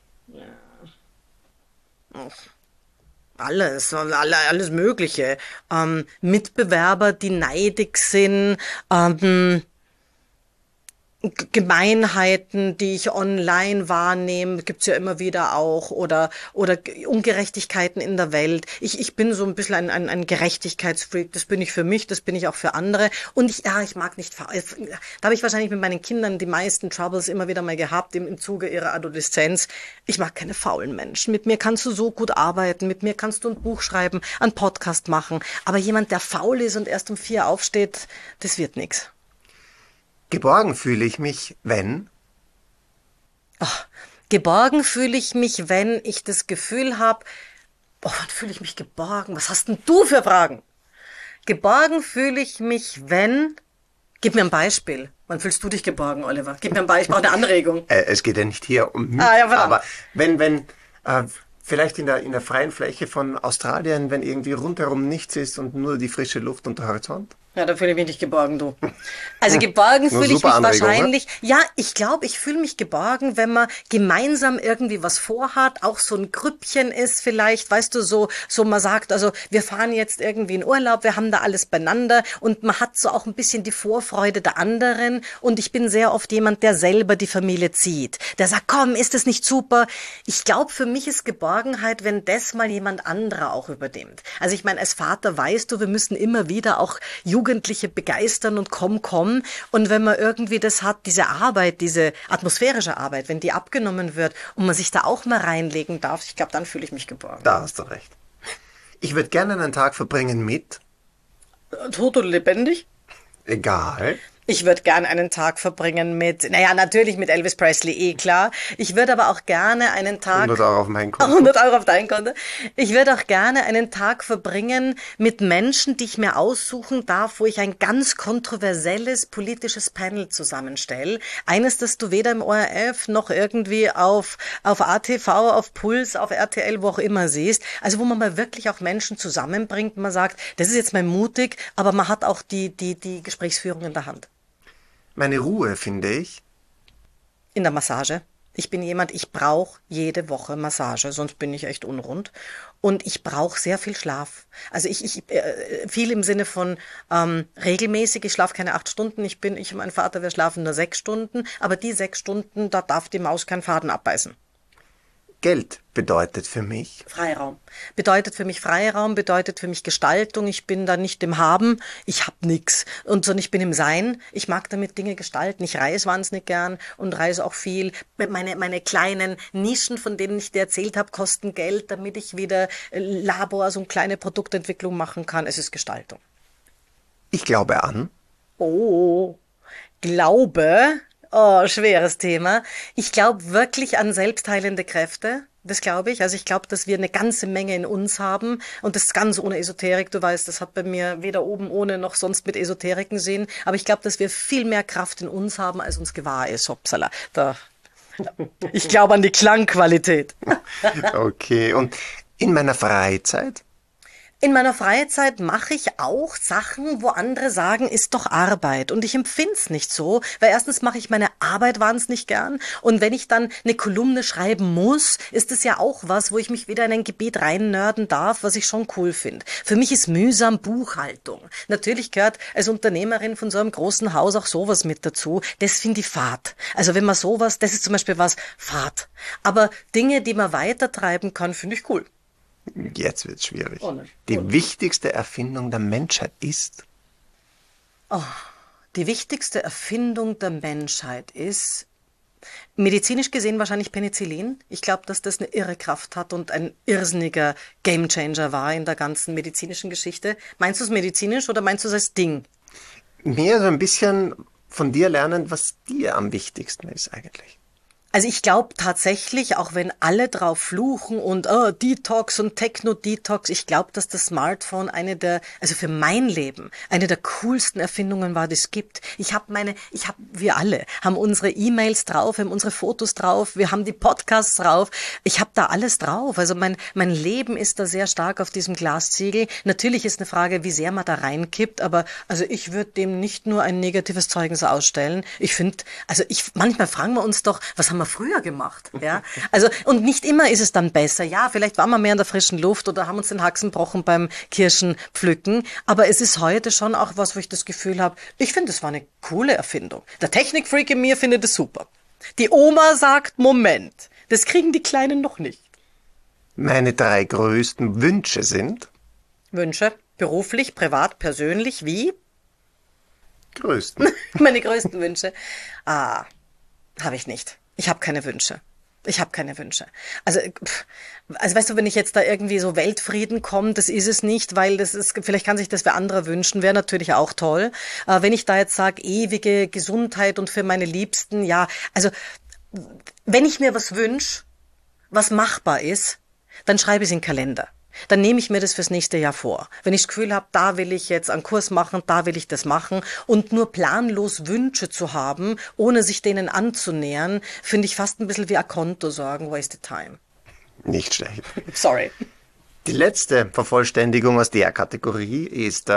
Alles Mögliche. Mitbewerber, die neidig sind, Gemeinheiten, die ich online wahrnehme, gibt's ja immer wieder auch, oder Ungerechtigkeiten in der Welt. Ich bin so ein bisschen ein Gerechtigkeitsfreak. Das bin ich für mich, das bin ich auch für andere. Und ich mag nicht, da habe ich wahrscheinlich mit meinen Kindern die meisten Troubles immer wieder mal gehabt im Zuge ihrer Adoleszenz. Ich mag keine faulen Menschen. Mit mir kannst du so gut arbeiten, mit mir kannst du ein Buch schreiben, einen Podcast machen. Aber jemand, der faul ist und erst um 4 aufsteht, das wird nix. Geborgen fühle ich mich, wenn? Geborgen fühle ich mich, wenn ich das Gefühl habe, wann fühle ich mich geborgen? Was hast denn du für Fragen? Geborgen fühle ich mich, wenn... Gib mir ein Beispiel. Wann fühlst du dich geborgen, Oliver? Gib mir ein Beispiel, auch eine Anregung. Es geht ja nicht hier um mich, ja, aber wenn vielleicht in der freien Fläche von Australien, wenn irgendwie rundherum nichts ist und nur die frische Luft und der Horizont? Ja, da fühle ich mich nicht geborgen, du. Also geborgen Nur fühle ich mich super Anregung, ne? wahrscheinlich. Ja, ich glaube, ich fühle mich geborgen, wenn man gemeinsam irgendwie was vorhat, auch so ein Grüppchen ist vielleicht, weißt du, so man sagt, also wir fahren jetzt irgendwie in Urlaub, wir haben da alles beieinander und man hat so auch ein bisschen die Vorfreude der anderen und ich bin sehr oft jemand, der selber die Familie zieht. Der sagt, komm, ist das nicht super? Ich glaube, für mich ist Geborgenheit, wenn das mal jemand anderer auch übernimmt. Also ich meine, als Vater weißt du, wir müssen immer wieder auch Jugendliche begeistern und komm. Und wenn man irgendwie das hat, diese Arbeit, diese atmosphärische Arbeit, wenn die abgenommen wird und man sich da auch mal reinlegen darf, ich glaube, dann fühle ich mich geborgen. Da hast du recht. Ich würde gerne einen Tag verbringen mit, Tot oder lebendig? egal, Ich würde gern einen Tag verbringen mit, naja, natürlich mit Elvis Presley, klar. Ich würde aber auch gerne einen Tag 100 Euro auf mein Konto. 100 Euro auf dein Konto. Ich würde auch gerne einen Tag verbringen mit Menschen, die ich mir aussuchen darf, wo ich ein ganz kontroversielles politisches Panel zusammenstelle. Eines, das du weder im ORF noch irgendwie auf ATV, auf Puls, auf RTL, wo auch immer siehst. Also wo man mal wirklich auch Menschen zusammenbringt und man sagt, das ist jetzt mal mutig, aber man hat auch die Gesprächsführung in der Hand. Meine Ruhe, finde ich. In der Massage. Ich bin jemand, ich brauche jede Woche Massage, sonst bin ich echt unrund. Und ich brauche sehr viel Schlaf. Also viel im Sinne von regelmäßig, ich schlafe keine 8 Stunden, ich und mein Vater, wir schlafen nur 6 Stunden, aber die 6 Stunden, da darf die Maus keinen Faden abbeißen. Geld bedeutet für mich. Freiraum. Bedeutet für mich Freiraum, bedeutet für mich Gestaltung. Ich bin da nicht im Haben, ich hab nix. Sondern ich bin im Sein. Ich mag damit Dinge gestalten. Ich reise wahnsinnig gern und reise auch viel. Meine kleinen Nischen, von denen ich dir erzählt habe, kosten Geld, damit ich wieder Labor, so eine kleine Produktentwicklung machen kann. Es ist Gestaltung. Ich glaube an. Oh, Glaube. Oh, schweres Thema. Ich glaube wirklich an selbstheilende Kräfte. Das glaube ich. Also ich glaube, dass wir eine ganze Menge in uns haben und das ganz ohne Esoterik. Du weißt, das hat bei mir weder oben ohne noch sonst mit Esoteriken Sinn. Aber ich glaube, dass wir viel mehr Kraft in uns haben, als uns gewahr ist. Hoppsala. Ich glaube an die Klangqualität. Okay, und in meiner Freizeit? In meiner Freizeit mache ich auch Sachen, wo andere sagen, ist doch Arbeit. Und ich empfinde es nicht so, weil erstens mache ich meine Arbeit wahnsinnig gern. Und wenn ich dann eine Kolumne schreiben muss, ist es ja auch was, wo ich mich wieder in ein Gebiet reinnörden darf, was ich schon cool finde. Für mich ist mühsam Buchhaltung. Natürlich gehört als Unternehmerin von so einem großen Haus auch sowas mit dazu. Das finde ich Fahrt. Also wenn man sowas, das ist zum Beispiel was, Fahrt. Aber Dinge, die man weitertreiben kann, finde ich cool. Jetzt wird's schwierig. Oh nein. Die wichtigste Erfindung der Menschheit ist? Die wichtigste Erfindung der Menschheit ist, medizinisch gesehen wahrscheinlich Penicillin. Ich glaube, dass das eine irre Kraft hat und ein irrsinniger Gamechanger war in der ganzen medizinischen Geschichte. Meinst du es medizinisch oder meinst du es als Ding? Mehr so ein bisschen von dir lernen, was dir am wichtigsten ist eigentlich. Also ich glaube tatsächlich, auch wenn alle drauf fluchen und Detox und Techno-Detox, ich glaube, dass das Smartphone also für mein Leben, eine der coolsten Erfindungen war, die es gibt. Wir alle haben unsere E-Mails drauf, wir haben unsere Fotos drauf, wir haben die Podcasts drauf. Ich habe da alles drauf. Also mein Leben ist da sehr stark auf diesem Glasziegel. Natürlich ist eine Frage, wie sehr man da reinkippt, aber also ich würde dem nicht nur ein negatives Zeugnis ausstellen. Ich finde, manchmal fragen wir uns doch, was haben wir früher gemacht, ja? Also, und nicht immer ist es dann besser. Ja, vielleicht waren wir mehr in der frischen Luft oder haben uns den Haxen gebrochen beim Kirschenpflücken. Aber es ist heute schon auch was, wo ich das Gefühl habe, ich finde, es war eine coole Erfindung. Der Technikfreak in mir findet es super. Die Oma sagt, Moment, das kriegen die Kleinen noch nicht. Meine 3 größten Wünsche sind? Wünsche, beruflich, privat, persönlich, wie? Größten. Meine größten Wünsche. Habe ich nicht. Ich habe keine Wünsche. Also weißt du, wenn ich jetzt da irgendwie so Weltfrieden komme, das ist es nicht, weil vielleicht kann sich das wer anderer wünschen, wäre natürlich auch toll. Wenn ich da jetzt sage, ewige Gesundheit und für meine Liebsten, ja, also wenn ich mir was wünsche, was machbar ist, dann schreibe ich es in den Kalender. Dann nehme ich mir das fürs nächste Jahr vor. Wenn ich das Gefühl habe, da will ich jetzt einen Kurs machen, da will ich das machen und nur planlos Wünsche zu haben, ohne sich denen anzunähern, finde ich fast ein bisschen wie ein Konto sagen, wasted time. Nicht schlecht. Sorry. Die letzte Vervollständigung aus der Kategorie ist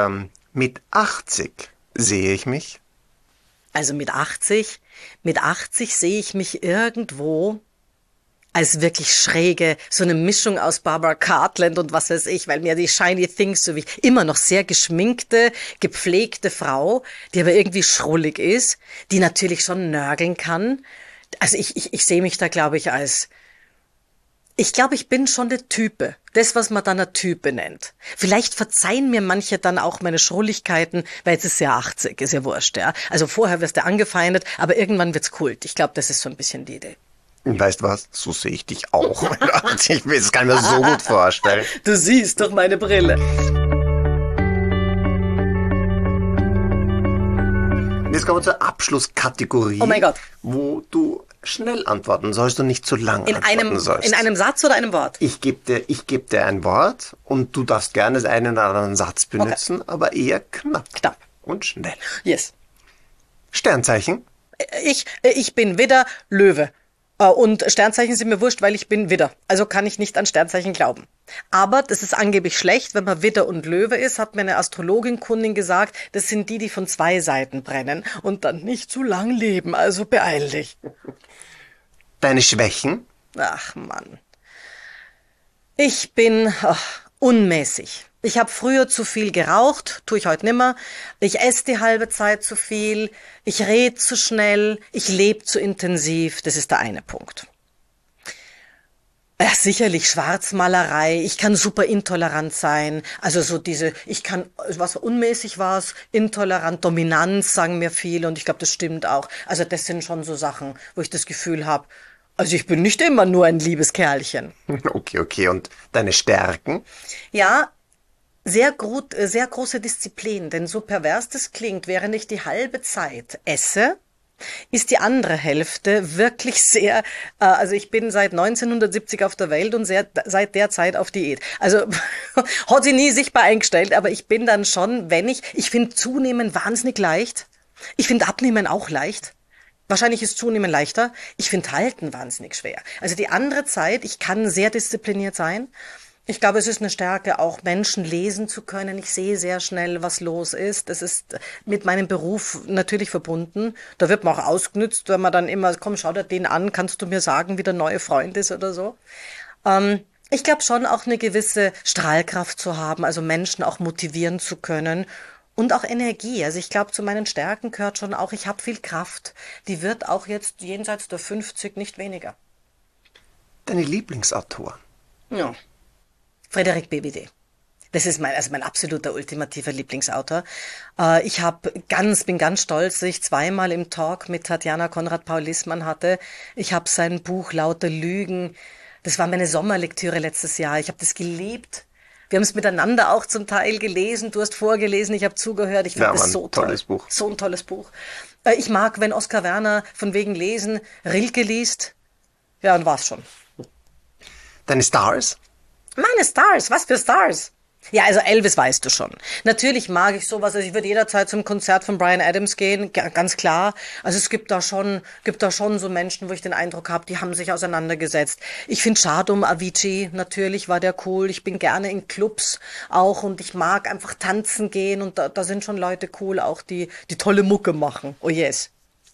Mit 80 sehe ich mich. Also mit 80 sehe ich mich irgendwo als wirklich schräge, so eine Mischung aus Barbara Cartland und was weiß ich, weil mir die Shiny Things, so wie immer noch sehr geschminkte, gepflegte Frau, die aber irgendwie schrullig ist, die natürlich schon nörgeln kann. Also ich sehe mich da, glaube ich, ich glaube, ich bin schon der Type. Das, was man dann eine Type nennt. Vielleicht verzeihen mir manche dann auch meine Schrulligkeiten, weil jetzt ist ja 80, ist ja wurscht, ja. Also vorher wirst du angefeindet, aber irgendwann wird's Kult. Ich glaube, das ist so ein bisschen die Idee. Weißt was? So sehe ich dich auch. Das kann ich mir so gut vorstellen. Du siehst doch meine Brille. Jetzt kommen wir zur Abschlusskategorie. Oh mein Gott. Wo du schnell antworten sollst und nicht zu lang antworten sollst. In einem Satz oder einem Wort? Ich geb dir ein Wort und du darfst gerne einen oder anderen Satz benutzen, aber eher knapp. Knapp. Und schnell. Yes. Sternzeichen. Ich bin Widder, Löwe. Und Sternzeichen sind mir wurscht, weil ich bin Widder. Also kann ich nicht an Sternzeichen glauben. Aber das ist angeblich schlecht, wenn man Widder und Löwe ist, hat mir eine Astrologin-Kundin gesagt, das sind die von 2 Seiten brennen und dann nicht zu lang leben. Also beeil dich. Deine Schwächen. Ach Mann. Ich bin unmäßig. Ich habe früher zu viel geraucht, tue ich heute nimmer. Ich esse die halbe Zeit zu viel. Ich rede zu schnell. Ich lebe zu intensiv. Das ist der eine Punkt. Ja, sicherlich Schwarzmalerei. Ich kann super intolerant sein. Also so was unmäßig war's, intolerant, Dominanz sagen mir viele und ich glaube, das stimmt auch. Also das sind schon so Sachen, wo ich das Gefühl habe, also ich bin nicht immer nur ein liebes Kerlchen. Okay. Und deine Stärken? Ja, sehr große Disziplin, denn so pervers das klingt, während ich die halbe Zeit esse, ist die andere Hälfte wirklich also ich bin seit 1970 auf der Welt und seit der Zeit auf Diät. Also hat sie nie sichtbar eingestellt, aber ich bin dann schon, ich finde Zunehmen wahnsinnig leicht. Ich finde Abnehmen auch leicht. Wahrscheinlich ist Zunehmen leichter. Ich finde Halten wahnsinnig schwer. Also die andere Zeit, ich kann sehr diszipliniert sein. Ich glaube, es ist eine Stärke, auch Menschen lesen zu können. Ich sehe sehr schnell, was los ist. Das ist mit meinem Beruf natürlich verbunden. Da wird man auch ausgenützt, wenn man dann immer, komm, schau dir den an, kannst du mir sagen, wie der neue Freund ist oder so. Ich glaube schon auch eine gewisse Strahlkraft zu haben, also Menschen auch motivieren zu können. Und auch Energie. Also ich glaube, zu meinen Stärken gehört schon auch, ich habe viel Kraft. Die wird auch jetzt jenseits der 50 nicht weniger. Deine Lieblingsautor? Ja. Frédéric Bébédé. Das ist mein absoluter ultimativer Lieblingsautor. Ich bin ganz stolz, dass ich 2-mal im Talk mit Tatjana Konrad-Paul-Lissmann hatte. Ich habe sein Buch Lauter Lügen. Das war meine Sommerlektüre letztes Jahr. Ich habe das geliebt. Wir haben es miteinander auch zum Teil gelesen. Du hast vorgelesen, ich habe zugehört. Ich fand das so toll. Tolles Buch. So ein tolles Buch. Ich mag, wenn Oskar Werner von wegen Lesen Rilke liest. Ja, und war's schon. Deine Stars? Meine Stars, was für Stars? Ja, also Elvis weißt du schon. Natürlich mag ich sowas, also ich würde jederzeit zum Konzert von Bryan Adams gehen, ganz klar. Also es gibt da schon so Menschen, wo ich den Eindruck habe, die haben sich auseinandergesetzt. Ich finde Chardum Avicii, natürlich war der cool. Ich bin gerne in Clubs auch und ich mag einfach tanzen gehen und da sind schon Leute cool, auch die tolle Mucke machen. Oh yes.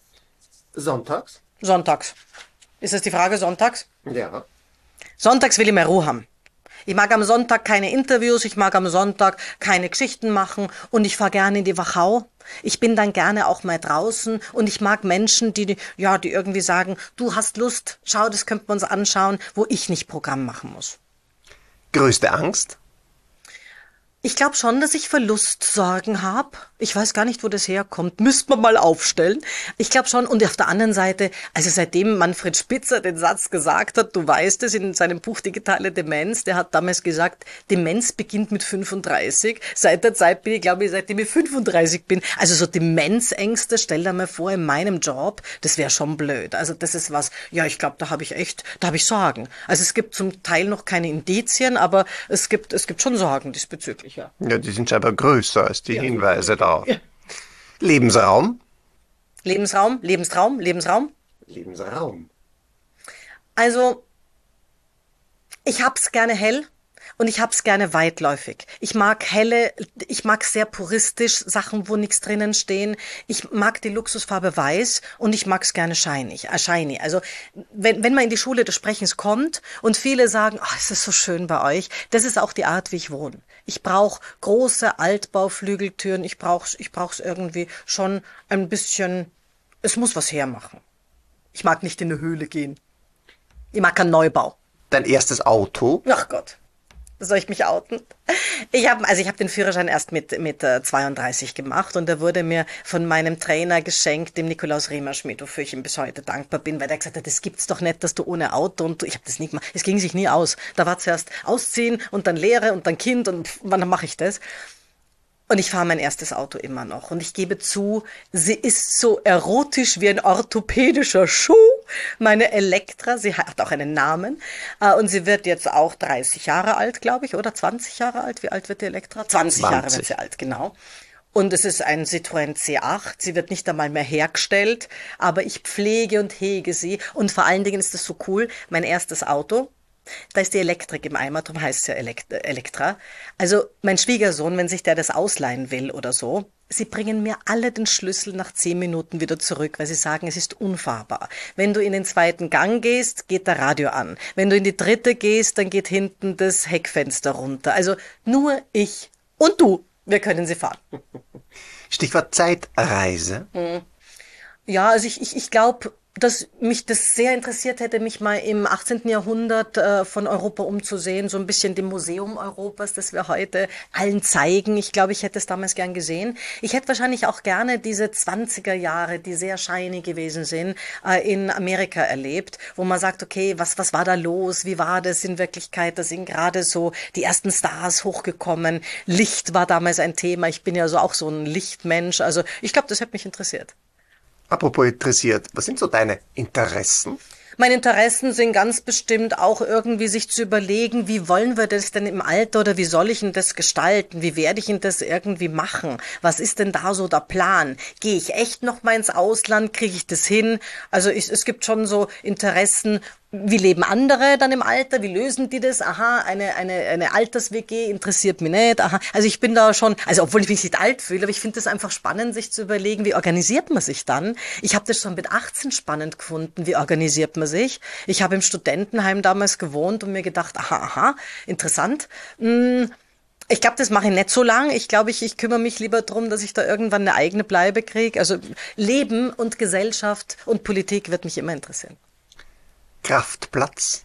Sonntags? Sonntags. Ist das die Frage, sonntags? Ja. Sonntags will ich mehr Ruhe haben. Ich mag am Sonntag keine Interviews, ich mag am Sonntag keine Geschichten machen und ich fahre gerne in die Wachau. Ich bin dann gerne auch mal draußen und ich mag Menschen, die irgendwie sagen, du hast Lust, schau, das könnten wir uns anschauen, wo ich nicht Programm machen muss. Größte Angst? Ich glaube schon, dass ich Verlustsorgen habe. Ich weiß gar nicht, wo das herkommt. Müsste man mal aufstellen. Ich glaube schon. Und auf der anderen Seite, also seitdem Manfred Spitzer den Satz gesagt hat, du weißt es, in seinem Buch Digitale Demenz, der hat damals gesagt, Demenz beginnt mit 35. Seit der Zeit bin ich, glaube ich, seitdem ich 35 bin. Also so Demenzängste, stell dir mal vor, in meinem Job, das wäre schon blöd. Also das ist was, ja, ich glaube, da habe ich Sorgen. Also es gibt zum Teil noch keine Indizien, aber es gibt schon Sorgen diesbezüglich. Ja, die sind scheinbar größer als die Hinweise da. Ja. Lebensraum? Lebensraum? Lebensraum. Also, ich hab's gerne hell Und ich hab's gerne weitläufig. Ich mag helle, ich mag sehr puristisch Sachen, wo nichts drinnen stehen. Ich mag die Luxusfarbe weiß und ich mag's gerne shiny. Also wenn man in die Schule des Sprechens kommt und viele sagen, oh, es ist so schön bei euch, das ist auch die Art, wie ich wohne. Ich brauche große Altbauflügeltüren. Ich brauch's irgendwie schon ein bisschen, es muss was hermachen. Ich mag nicht in eine Höhle gehen. Ich mag keinen Neubau. Dein erstes Auto? Ach Gott. Soll ich mich outen? Ich hab den Führerschein erst mit 32 gemacht und der wurde mir von meinem Trainer geschenkt, dem Nikolaus Riemerschmidt, wofür ich ihm bis heute dankbar bin, weil der gesagt hat, das gibt's doch nicht, dass du ohne Auto und ich habe das nie gemacht. Es ging sich nie aus. Da war zuerst Ausziehen und dann Lehre und dann Kind und wann mache ich das? Und ich fahre mein erstes Auto immer noch. Und ich gebe zu, sie ist so erotisch wie ein orthopädischer Schuh. Meine Elektra, sie hat auch einen Namen. Und sie wird jetzt auch 30 Jahre alt, glaube ich, oder 20 Jahre alt. Wie alt wird die Elektra? 20 Jahre wird sie alt, genau. Und es ist ein Citroën C8. Sie wird nicht einmal mehr hergestellt. Aber ich pflege und hege sie. Und vor allen Dingen ist das so cool. Mein erstes Auto. Da ist die Elektrik im Eimer, darum heißt es ja Elektra. Also mein Schwiegersohn, wenn sich der das ausleihen will oder so, sie bringen mir alle den Schlüssel nach 10 Minuten wieder zurück, weil sie sagen, es ist unfahrbar. Wenn du in den zweiten Gang gehst, geht der Radio an. Wenn du in die dritte gehst, dann geht hinten das Heckfenster runter. Also nur ich und du, wir können sie fahren. Stichwort Zeitreise. Ja, also ich glaube, dass mich das sehr interessiert hätte, mich mal im 18. Jahrhundert von Europa umzusehen, so ein bisschen dem Museum Europas, das wir heute allen zeigen. Ich glaube, ich hätte es damals gern gesehen. Ich hätte wahrscheinlich auch gerne diese 20er Jahre, die sehr shiny gewesen sind, in Amerika erlebt, wo man sagt, okay, was war da los? Wie war das in Wirklichkeit? Da sind gerade so die ersten Stars hochgekommen. Licht war damals ein Thema. Ich bin ja so auch so ein Lichtmensch. Also ich glaube, das hätte mich interessiert. Apropos interessiert, was sind so deine Interessen? Meine Interessen sind ganz bestimmt auch irgendwie sich zu überlegen, wie wollen wir das denn im Alter oder wie soll ich denn das gestalten? Wie werde ich denn das irgendwie machen? Was ist denn da so der Plan? Gehe ich echt noch mal ins Ausland? Kriege ich das hin? Also es gibt schon so Interessen. Wie leben andere dann im Alter? Wie lösen die das? Aha, eine Alters-WG interessiert mich nicht. Aha, also ich bin da schon, also obwohl ich mich nicht alt fühle, aber ich finde das einfach spannend, sich zu überlegen, wie organisiert man sich dann? Ich habe das schon mit 18 spannend gefunden, wie organisiert man sich? Ich habe im Studentenheim damals gewohnt und mir gedacht, aha, interessant. Ich glaube, das mache ich nicht so lang. Ich glaube, ich kümmere mich lieber drum, dass ich da irgendwann eine eigene Bleibe kriege. Also Leben und Gesellschaft und Politik wird mich immer interessieren. Kraftplatz?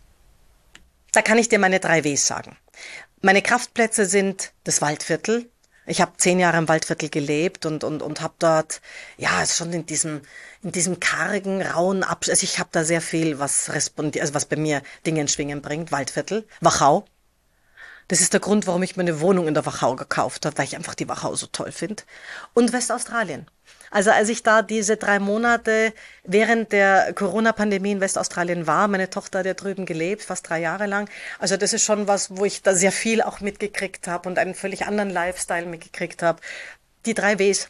Da kann ich dir meine 3 Ws sagen. Meine Kraftplätze sind das Waldviertel. Ich habe 10 Jahre im Waldviertel gelebt und habe dort, ja, schon in diesem kargen, rauen also ich habe da sehr viel, was bei mir Dinge in Schwingen bringt. Waldviertel, Wachau. Das ist der Grund, warum ich mir eine Wohnung in der Wachau gekauft habe, weil ich einfach die Wachau so toll finde. Und Westaustralien. Also als ich da diese 3 Monate während der Corona-Pandemie in Westaustralien war, meine Tochter hat ja drüben gelebt, fast 3 Jahre lang. Also das ist schon was, wo ich da sehr viel auch mitgekriegt habe und einen völlig anderen Lifestyle mitgekriegt habe. Die 3 Ws.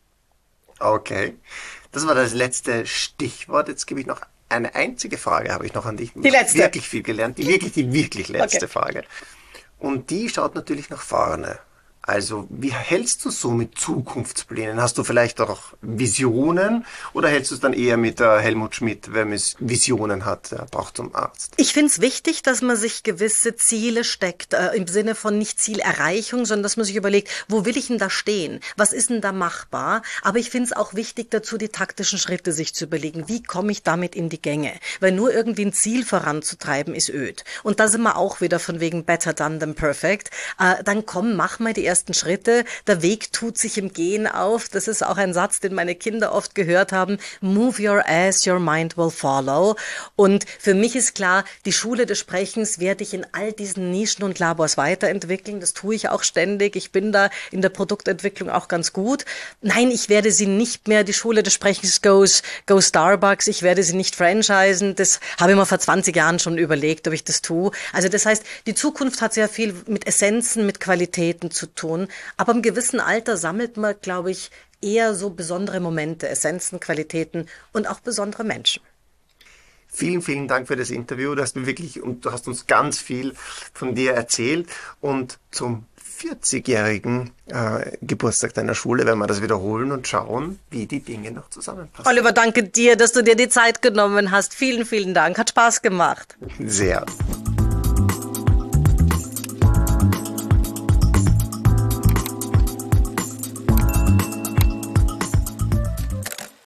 Okay. Das war das letzte Stichwort. Jetzt gebe ich noch eine einzige Frage, habe ich noch an dich. Die letzte. Wirklich viel gelernt. Die wirklich letzte Okay. Frage. Und die schaut natürlich nach vorne. Also, wie hältst du so mit Zukunftsplänen? Hast du vielleicht auch Visionen oder hältst du es dann eher mit Helmut Schmidt, wer Visionen hat, der braucht zum Arzt? Ich finde es wichtig, dass man sich gewisse Ziele steckt, im Sinne von nicht Zielerreichung, sondern dass man sich überlegt, wo will ich denn da stehen? Was ist denn da machbar? Aber ich finde es auch wichtig dazu, die taktischen Schritte sich zu überlegen. Wie komme ich damit in die Gänge? Weil nur irgendwie ein Ziel voranzutreiben ist öd. Und da sind wir auch wieder von wegen better done than perfect. Dann komm, mach mal die ersten Schritte. Der Weg tut sich im Gehen auf. Das ist auch ein Satz, den meine Kinder oft gehört haben. Move your ass, your mind will follow. Und für mich ist klar, die Schule des Sprechens werde ich in all diesen Nischen und Labors weiterentwickeln. Das tue ich auch ständig. Ich bin da in der Produktentwicklung auch ganz gut. Nein, ich werde sie nicht mehr, die Schule des Sprechens go Starbucks. Ich werde sie nicht franchisen. Das habe ich mir vor 20 Jahren schon überlegt, ob ich das tue. Also das heißt, die Zukunft hat sehr viel mit Essenzen, mit Qualitäten zu tun. Aber im gewissen Alter sammelt man, glaube ich, eher so besondere Momente, Essenzen, Qualitäten und auch besondere Menschen. Vielen, vielen Dank für das Interview. Du hast uns ganz viel von dir erzählt. Und zum 40-jährigen Geburtstag deiner Schule werden wir das wiederholen und schauen, wie die Dinge noch zusammenpassen. Oliver, danke dir, dass du dir die Zeit genommen hast. Vielen, vielen Dank. Hat Spaß gemacht. Sehr.